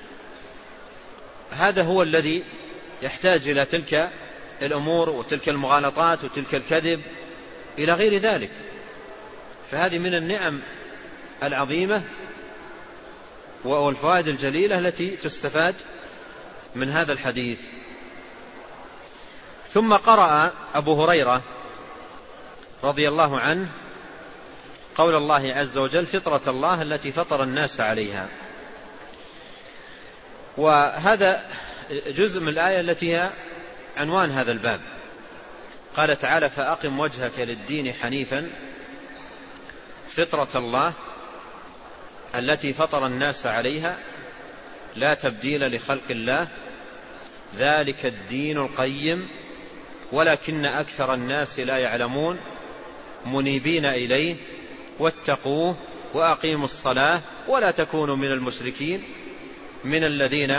هذا هو الذي يحتاج إلى تلك الأمور وتلك المغالطات وتلك الكذب إلى غير ذلك. فهذه من النعم العظيمة والفوائد الجليلة التي تستفاد من هذا الحديث. ثم قرأ أبو هريرة رضي الله عنه قول الله عز وجل: فطرة الله التي فطر الناس عليها. وهذا جزء من الآية التي هي عنوان هذا الباب. قال تعالى: فأقم وجهك للدين حنيفا فطرة الله التي فطر الناس عليها لا تبديل لخلق الله ذلك الدين القيم ولكن أكثر الناس لا يعلمون منيبين إليه واتقوه وأقيموا الصلاة ولا تكونوا من المشركين من الذين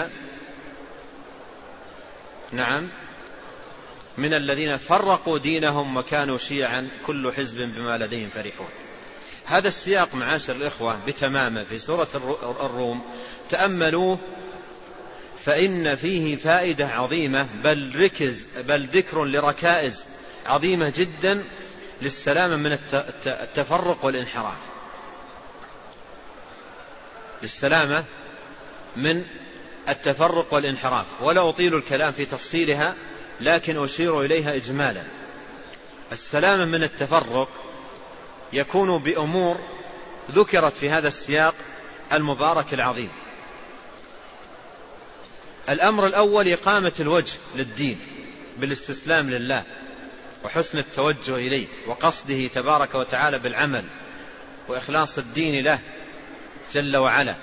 نعم من الذين فرقوا دينهم وكانوا شيعا كل حزب بما لديهم فرحون. هذا السياق معاشر الإخوة بتمامه في سورة الروم تأملوه فإن فيه فائدة عظيمة، بل ركز بل ذكر لركائز عظيمة جدا للسلامة من التفرق والانحراف، للسلامة من التفرق والانحراف. ولا أطيل الكلام في تفصيلها لكن أشير إليها إجمالا. السلامة من التفرق يكون بأمور ذكرت في هذا السياق المبارك العظيم. الأمر الأول إقامة الوجه للدين بالاستسلام لله وحسن التوجه إليه وقصده تبارك وتعالى بالعمل وإخلاص الدين له جل وعلا.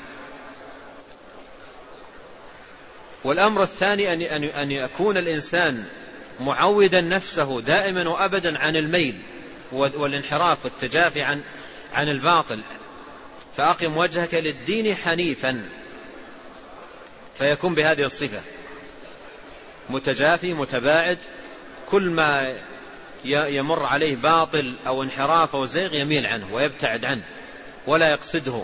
والأمر الثاني أن يكون الإنسان معودا نفسه دائما وأبدا عن الميل والانحراف والتجافي عن عن الباطل. فأقم وجهك للدين حنيفا، فيكون بهذه الصفة متجافي متباعد، كل ما يمر عليه باطل أو انحراف أو زيغ يميل عنه ويبتعد عنه ولا يقصده.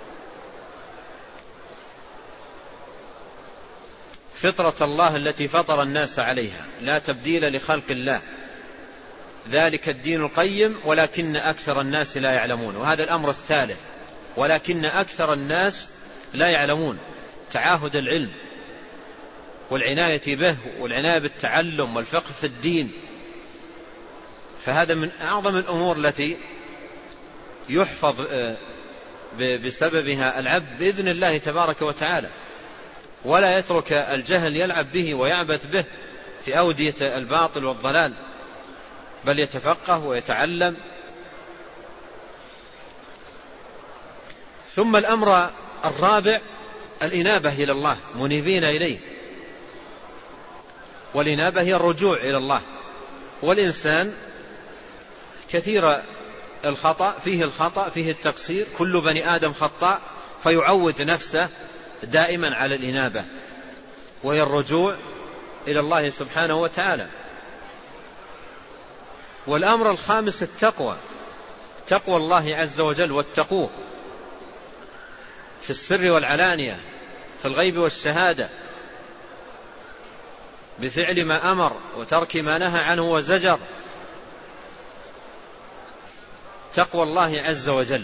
فطرة الله التي فطر الناس عليها لا تبديل لخلق الله ذلك الدين القيم ولكن أكثر الناس لا يعلمون. وهذا الأمر الثالث، ولكن أكثر الناس لا يعلمون، تعاهد العلم والعناية به والعناية بالتعلم والفقه في الدين. فهذا من أعظم الأمور التي يحفظ بسببها العبد بإذن الله تبارك وتعالى، ولا يترك الجهل يلعب به ويعبث به في أودية الباطل والضلال، بل يتفقه ويتعلم. ثم الأمر الرابع الإنابة إلى الله منيبين إليه، والإنابة هي الرجوع إلى الله. والإنسان كثير الخطأ، فيه الخطأ فيه التقصير، كل بني آدم خطاء، فيعود نفسه دائما على الإنابة وهي الرجوع إلى الله سبحانه وتعالى. والأمر الخامس التقوى، تقوى الله عز وجل واتقوه في السر والعلانية في الغيب والشهادة بفعل ما أمر وترك ما نهى عنه وزجر. تقوى الله عز وجل،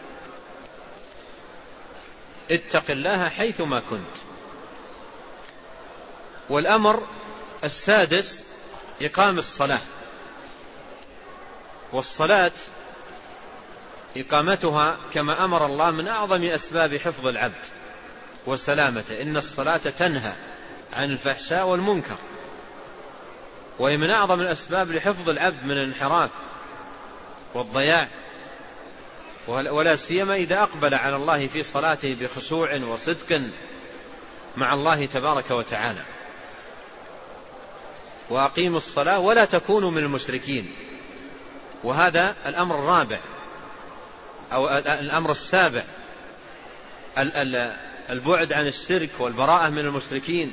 اتق الله حيثما كنت. والأمر السادس إقام الصلاة، والصلاة إقامتها كما أمر الله من أعظم أسباب حفظ العبد وسلامته. إن الصلاة تنهى عن الفحشاء والمنكر، وهي من أعظم الأسباب لحفظ العبد من الانحراف والضياع، ولا سيما إذا أقبل على الله في صلاته بخشوع وصدق مع الله تبارك وتعالى. وأقيموا الصلاة ولا تكونوا من المشركين. وهذا الأمر الرابع أو الأمر السابع، البعد عن الشرك والبراءة من المشركين.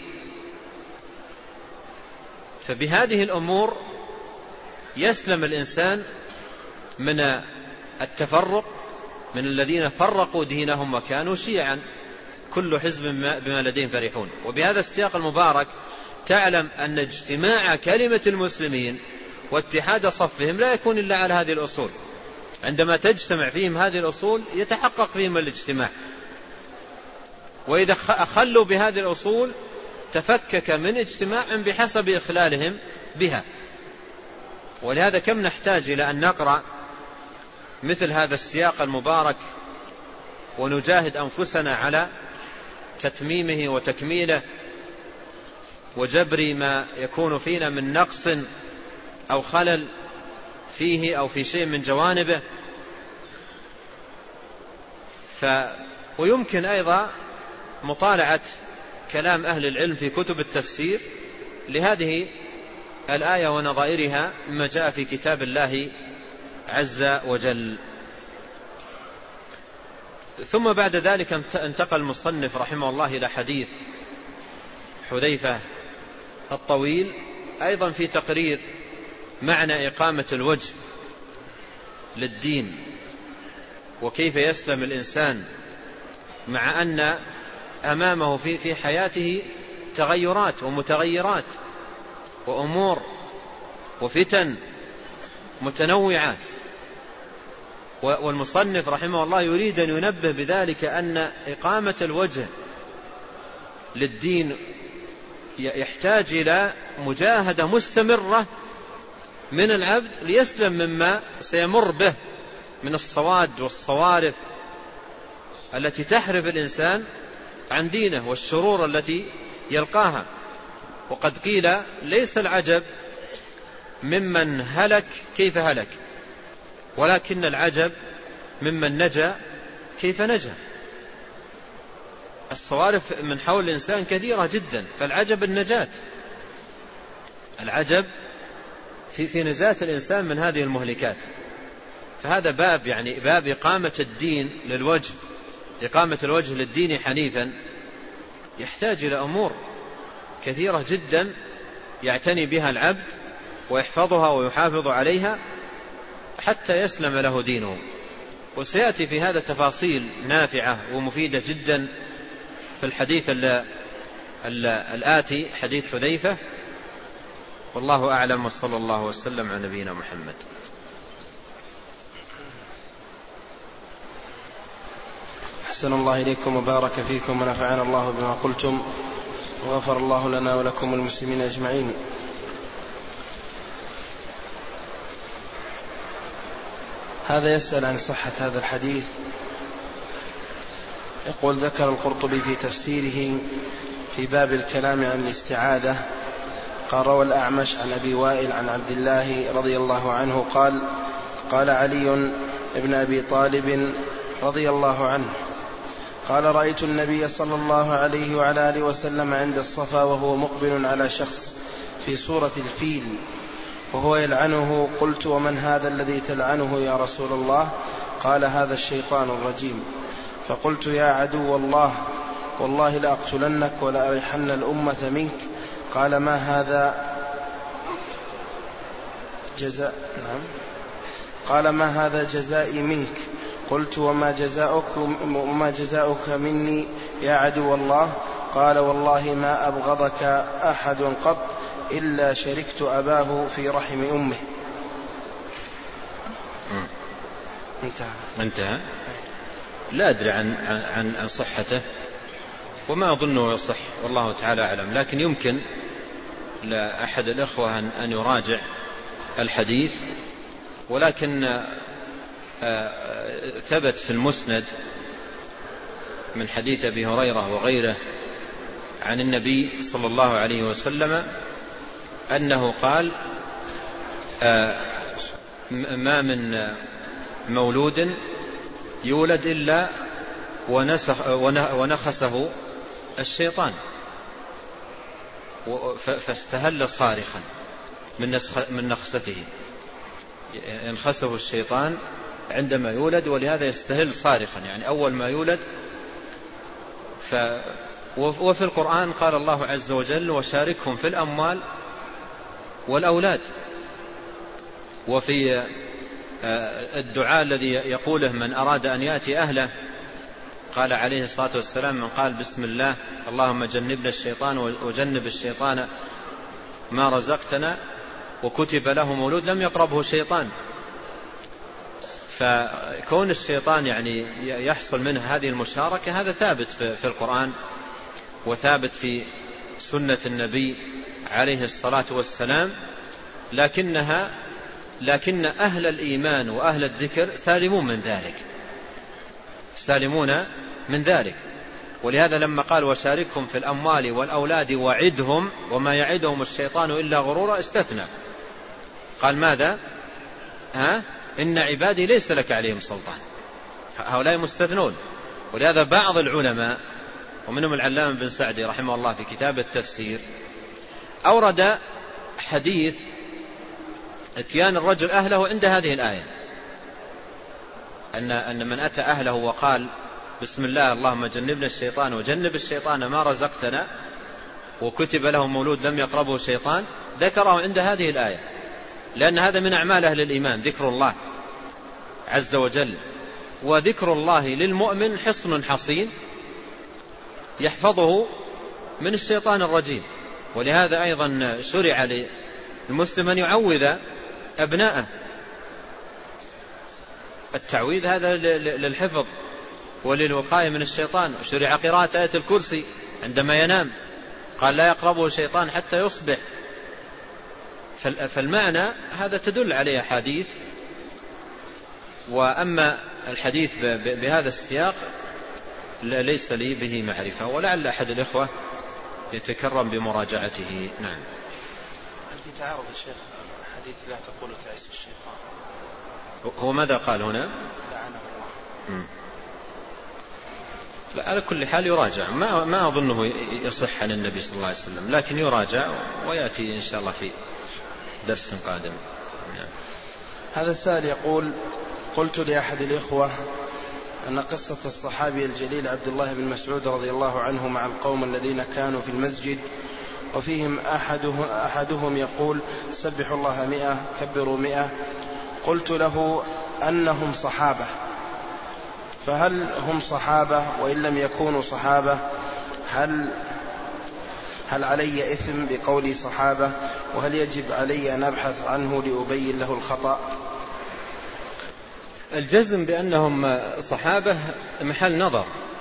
فبهذه الأمور يسلم الإنسان من التفرق، من الذين فرقوا دينهم وكانوا شيعا كل حزب بما لديهم فرحون. وبهذا السياق المبارك تعلم أن اجتماع كلمة المسلمين واتحاد صفهم لا يكون إلا على هذه الأصول. عندما تجتمع فيهم هذه الأصول يتحقق فيهم الاجتماع، وإذا خلوا بهذه الأصول تفكك من اجتماع بحسب إخلالهم بها. ولهذا كم نحتاج إلى أن نقرأ مثل هذا السياق المبارك ونجاهد أنفسنا على تتميمه وتكميله وجبر ما يكون فينا من نقص أو خلل فيه أو في شيء من جوانبه. ف ويمكن أيضا مطالعة كلام أهل العلم في كتب التفسير لهذه الآية ونظائرها مما جاء في كتاب الله عز وجل. ثم بعد ذلك انتقل المصنف رحمه الله إلى حديث حذيفة الطويل أيضا في تقرير معنى إقامة الوجه للدين وكيف يسلم الإنسان مع أن أمامه في في حياته تغيرات ومتغيرات وأمور وفتن متنوعة. والمصنف رحمه الله يريد أن ينبه بذلك أن إقامة الوجه للدين يحتاج إلى مجاهدة مستمرة من العبد ليسلم مما سيمر به من الصواد والصوارف التي تحرف الإنسان عن دينه والشرور التي يلقاها. وقد قيل ليس العجب ممن هلك كيف هلك، ولكن العجب ممن نجا كيف نجا. الصوارف من حول الإنسان كثيرة جدا، فالعجب النجاة، العجب في في نجاة الإنسان من هذه المهلكات. فهذا باب يعني باب إقامة الدين للوجه، إقامة الوجه للدين حنيفا يحتاج إلى أمور كثيرة جدا يعتني بها العبد ويحفظها ويحافظ عليها حتى يسلم له دينه. وسيأتي في هذا تفاصيل نافعة ومفيدة جدا في الحديث الآتي حديث حذيفة. والله أعلم، وصلى الله وسلم على نبينا محمد. أحسن الله إليكم وبارك فيكم ونفعنا الله بما قلتم وغفر الله لنا ولكم المسلمين أجمعين. هذا يسأل عن صحة هذا الحديث، يقول: ذكر القرطبي في تفسيره في باب الكلام عن الاستعاذة قال: روى الأعمش عن أبي وائل عن عبد الله رضي الله عنه قال: قال علي بن أبي طالب رضي الله عنه قال: رأيت النبي صلى الله عليه وعلى آله وسلم عند الصفا وهو مقبل على شخص في صورة الفيل وهو يلعنه. قلت: ومن هذا الذي تلعنه يا رسول الله؟ قال: هذا الشيطان الرجيم. فقلت: يا عدو الله، والله لأقتلنك ولأريحن الأمة منك. قال: ما هذا جزاء نعم قال: ما هذا جزائي منك؟ قلت: وما جزاؤك, وما جزاؤك مني يا عدو الله؟ قال: والله ما أبغضك أحد قط إلا شركت أباه في رحم أمه. انتهى. انتهى. لا أدري عن, عن, عن صحته وما أظنه يصح، والله تعالى أعلم، لكن يمكن لأحد الأخوة أن يراجع الحديث. ولكن ثبت في المسند من حديث أبي هريرة وغيره عن النبي صلى الله عليه وسلم أنه قال: ما من مولود يولد إلا ونسخ ونخسه الشيطان، فاستهل صارخا من نخسته، ينخسه الشيطان عندما يولد، ولهذا يستهل صارخا، يعني أول ما يولد. ف وفي القرآن قال الله عز وجل: وشاركهم في الأموال والأولاد. وفي الدعاء الذي يقوله من أراد أن يأتي أهله قال عليه الصلاة والسلام: من قال بسم الله اللهم جنبنا الشيطان وجنب الشيطان ما رزقتنا وكتب له مولود لم يقربه شيطان. فكون الشيطان يعني يحصل منه هذه المشاركة هذا ثابت في القرآن وثابت في سنة النبي عليه الصلاة والسلام، لكنها لكن أهل الإيمان وأهل الذكر سالمون من ذلك سالمون من ذلك. ولهذا لما قال: وشاركهم في الأموال والأولاد وعدهم وما يعدهم الشيطان إلا غرورا، استثنى قال ماذا؟ ها؟ إن عبادي ليس لك عليهم سلطان. هؤلاء مستثنون. ولهذا بعض العلماء ومنهم العلامة بن سعدي رحمه الله في كتاب التفسير أورد حديث اتيان الرجل أهله عند هذه الآية، أن أن من أتى أهله وقال بسم الله اللهم جنبنا الشيطان وجنب الشيطان ما رزقتنا وكتب له مولود لم يقربه شيطان، ذكره عند هذه الآية، لأن هذا من أعمال أهل الإيمان ذكر الله عز وجل. وذكر الله للمؤمن حصن حصين يحفظه من الشيطان الرجيم. ولهذا أيضا شرع للمسلم أن يعوذ أبناءه. التعويذ هذا للحفظ وللوقاية من الشيطان. شرع قراءة آية الكرسي عندما ينام، قال لا يقربه شيطان حتى يصبح. فالمعنى هذا تدل عليه حديث. وأما الحديث بهذا السياق ليس لي به معرفة، ولعل أحد الإخوة يتكرم بمراجعته. نعم. هل في تعارض الشيخ حديث لا تقول تعيس الشيطان؟ هو ماذا قال هنا؟ لعنه الله. لا، على كل حال يراجع. ما ما أظنه يصح عن النبي صلى الله عليه وسلم، لكن يراجع ويأتي إن شاء الله في درس قادم. نعم. هذا السائل يقول: قلت لأحد الإخوة أن قصة الصحابي الجليل عبد الله بن مسعود رضي الله عنه مع القوم الذين كانوا في المسجد وفيهم أحده أحدهم يقول سبحوا الله مئة كبروا مئة، قلت له أنهم صحابة، فهل هم صحابة؟ وإن لم يكونوا صحابة هل هل علي إثم بقولي صحابة؟ وهل يجب علي أن أبحث عنه لأبين له الخطأ؟ الجزم بأنهم صحابة محل نظر،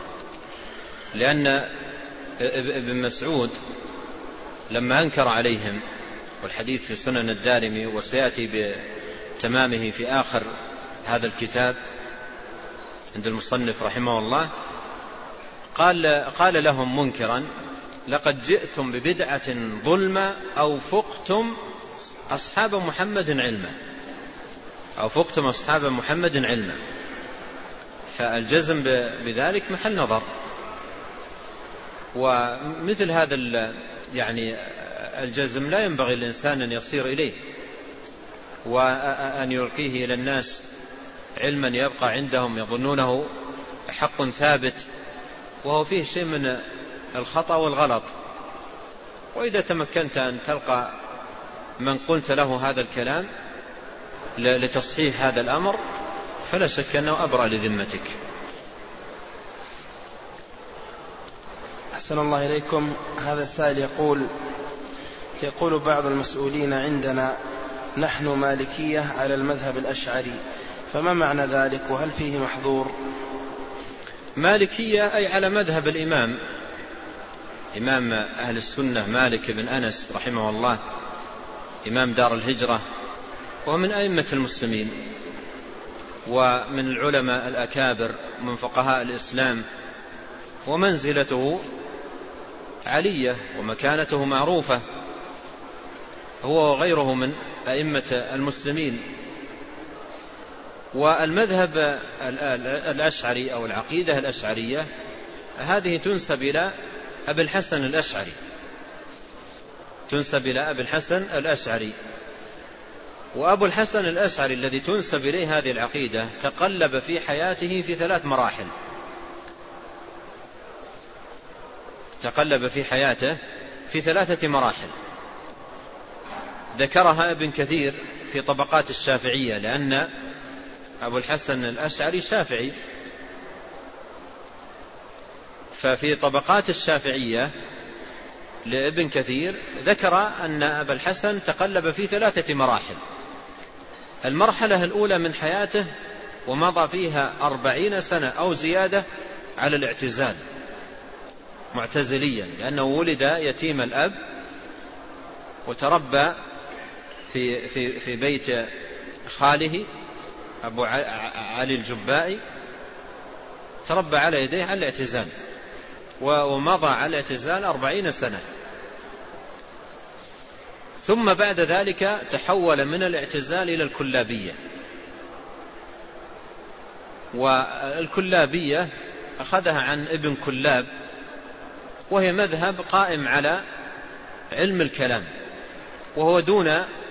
لأن ابن مسعود لما أنكر عليهم، والحديث في سنن الدارمي وسيأتي بتمامه في آخر هذا الكتاب عند المصنف رحمه الله، قال, قال لهم منكرا: لقد جئتم ببدعة ظلمة أو فقتم أصحاب محمد علما أو فقتم أصحاب محمد علما. فالجزم بذلك محل نظر. ومثل هذا يعني الجزم لا ينبغي الإنسان أن يصير إليه وأن يلقيه إلى الناس علما يبقى عندهم يظنونه حق ثابت وهو فيه شيء من الخطأ والغلط. وإذا تمكنت أن تلقى من قلت له هذا الكلام لتصحيح هذا الأمر فلا شك أنه أبرأ لذمتك. أحسن الله إليكم. هذا السائل يقول يقول بعض المسؤولين عندنا نحن مالكية على المذهب الأشعري، فما معنى ذلك وهل فيه محظور؟ مالكية أي على مذهب الإمام إمام أهل السنة مالك بن أنس رحمه الله، إمام دار الهجرة، ومن أئمة المسلمين ومن العلماء الأكابر من فقهاء الإسلام، ومنزلته علية ومكانته معروفة، هو وغيره من أئمة المسلمين. والمذهب الأشعري أو العقيدة الأشعرية هذه تنسب إلى أبي الحسن الأشعري تنسب إلى أبي الحسن الأشعري وأبو الحسن الأشعري الذي تنسب إليه هذه العقيدة تقلب في حياته في ثلاث مراحل تقلب في حياته في ثلاثة مراحل ذكرها ابن كثير في طبقات الشافعية، لأن أبو الحسن الأشعري شافعي، ففي طبقات الشافعية لابن كثير ذكر أن أبا الحسن تقلب في ثلاثة مراحل. المرحلة الأولى من حياته ومضى فيها أربعين سنة أو زيادة على الاعتزال معتزليا، لأنه ولد يتيم الأب وتربى في, في, في بيت خاله أبو علي الجبائي، تربى على يديه على الاعتزال ومضى على الاعتزال أربعين سنة. ثم بعد ذلك تحول من الاعتزال إلى الكلابية، والكلابية أخذها عن ابن كلاب، وهي مذهب قائم على علم الكلام، وهو دون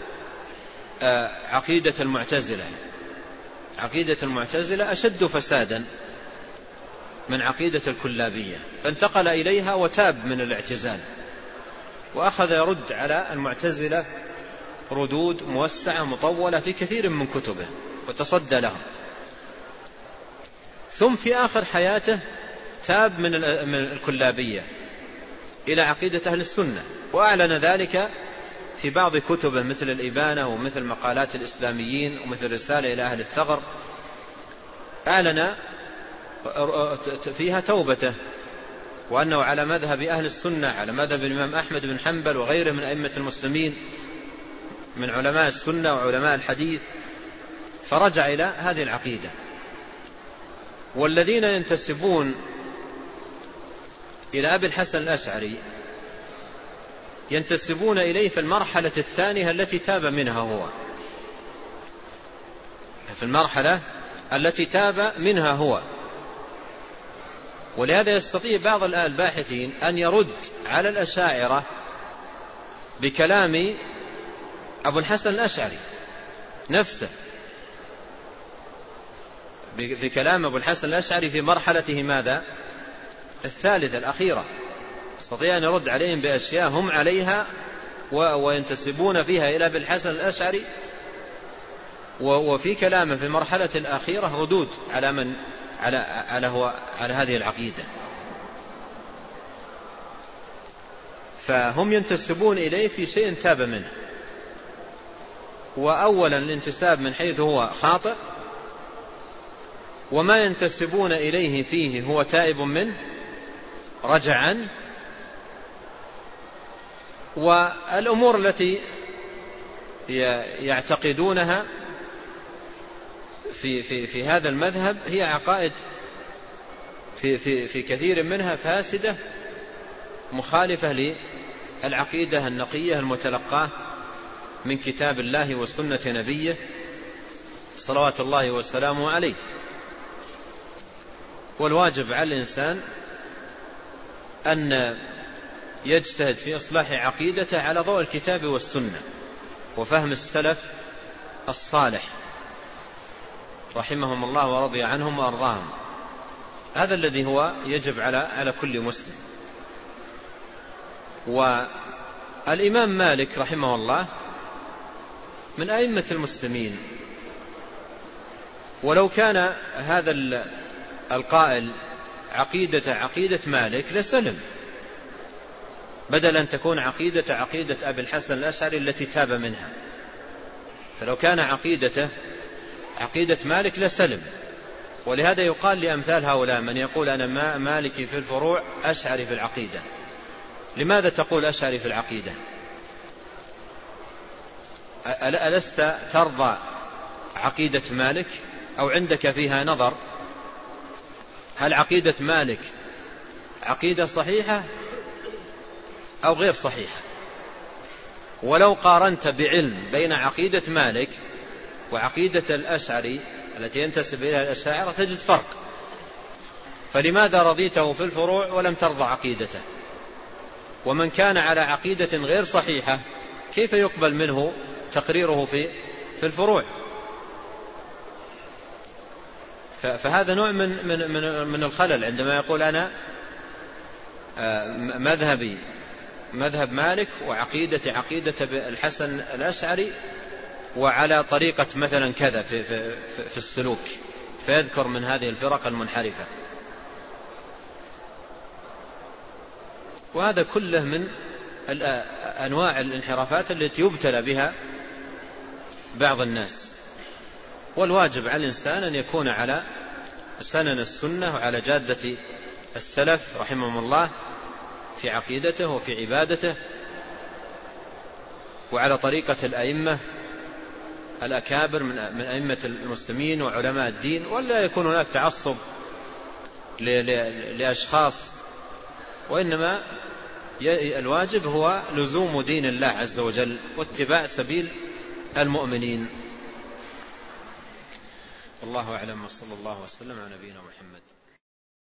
عقيدة المعتزلة. عقيدة المعتزلة أشد فسادا من عقيدة الكلابية، فانتقل إليها وتاب من الاعتزال وأخذ يرد على المعتزلة ردود موسعة مطولة في كثير من كتبه وتصدى لهم. ثم في آخر حياته تاب من الكلابية إلى عقيدة أهل السنة، وأعلن ذلك في بعض كتبه مثل الإبانة ومثل مقالات الإسلاميين ومثل رسالة إلى أهل الثغر، أعلن فيها توبته وأنه على مذهب أهل السنة، على مذهب الإمام أحمد بن حنبل وغيره من أئمة المسلمين من علماء السنة وعلماء الحديث، فرجع إلى هذه العقيدة. والذين ينتسبون إلى أبي الحسن الأشعري ينتسبون إليه في المرحلة الثانية التي تاب منها هو، في المرحلة التي تاب منها هو. ولهذا يستطيع بعض الباحثين أن يرد على الأشاعرة بكلام أبو الحسن الأشعري نفسه، في كلام أبو الحسن الأشعري في مرحلته ماذا الثالثة الأخيرة، يستطيع أن يرد عليهم بأشياء هم عليها وينتسبون فيها إلى أبي الحسن الأشعري، وفي كلامه في المرحلة الأخيرة ردود على من على على هو على هذه العقيدة. فهم ينتسبون إليه في شيء تاب منه، وأولا الانتساب من حيث هو خاطئ، وما ينتسبون إليه فيه هو تائب منه رجعا. والأمور التي يعتقدونها في, في, في هذا المذهب هي عقائد في, في, في كثير منها فاسدة مخالفة للعقيدة النقية المتلقاة من كتاب الله وسنة نبيه صلوات الله وسلامه عليه. والواجب على الإنسان أن يجتهد في إصلاح عقيدته على ضوء الكتاب والسنة وفهم السلف الصالح رحمهم الله ورضي عنهم وأرضاهم. هذا الذي هو يجب على على كل مسلم. والإمام مالك رحمه الله من أئمة المسلمين، ولو كان هذا القائل عقيدة عقيدة مالك لسلم، بدل أن تكون عقيدة عقيدة أبي الحسن الأشعري التي تاب منها. فلو كان عقيدته عقيدة مالك لسلم. ولهذا يقال لأمثال هؤلاء من يقول أنا مالكي في الفروع أشعري في العقيدة. لماذا تقول أشعري في العقيدة؟ ألست ترضى عقيدة مالك أو عندك فيها نظر؟ هل عقيدة مالك عقيدة صحيحة أو غير صحيحة؟ ولو قارنت بعلم بين عقيدة مالك وعقيدة الأشعري التي ينتسب إليها الأشاعرة تجد فرق. فلماذا رضيته في الفروع ولم ترضى عقيدته؟ ومن كان على عقيدة غير صحيحة كيف يقبل منه تقريره في في الفروع؟ فهذا نوع من من من من الخلل عندما يقول أنا مذهبي مذهب مالك وعقيدة عقيدة الحسن الأشعري وعلى طريقة مثلا كذا في, في, في السلوك، فيذكر من هذه الفرق المنحرفة. وهذا كله من أنواع الانحرافات التي يبتلى بها بعض الناس. والواجب على الإنسان أن يكون على سنن السنة وعلى جادة السلف رحمهم الله في عقيدته وفي عبادته، وعلى طريقة الأئمة الأكابر من أئمة المسلمين وعلماء الدين، ولا يكون هناك تعصب لأشخاص، وإنما الواجب هو لزوم دين الله عز وجل واتباع سبيل المؤمنين. والله أعلم، وصلى الله وسلم على نبينا محمد.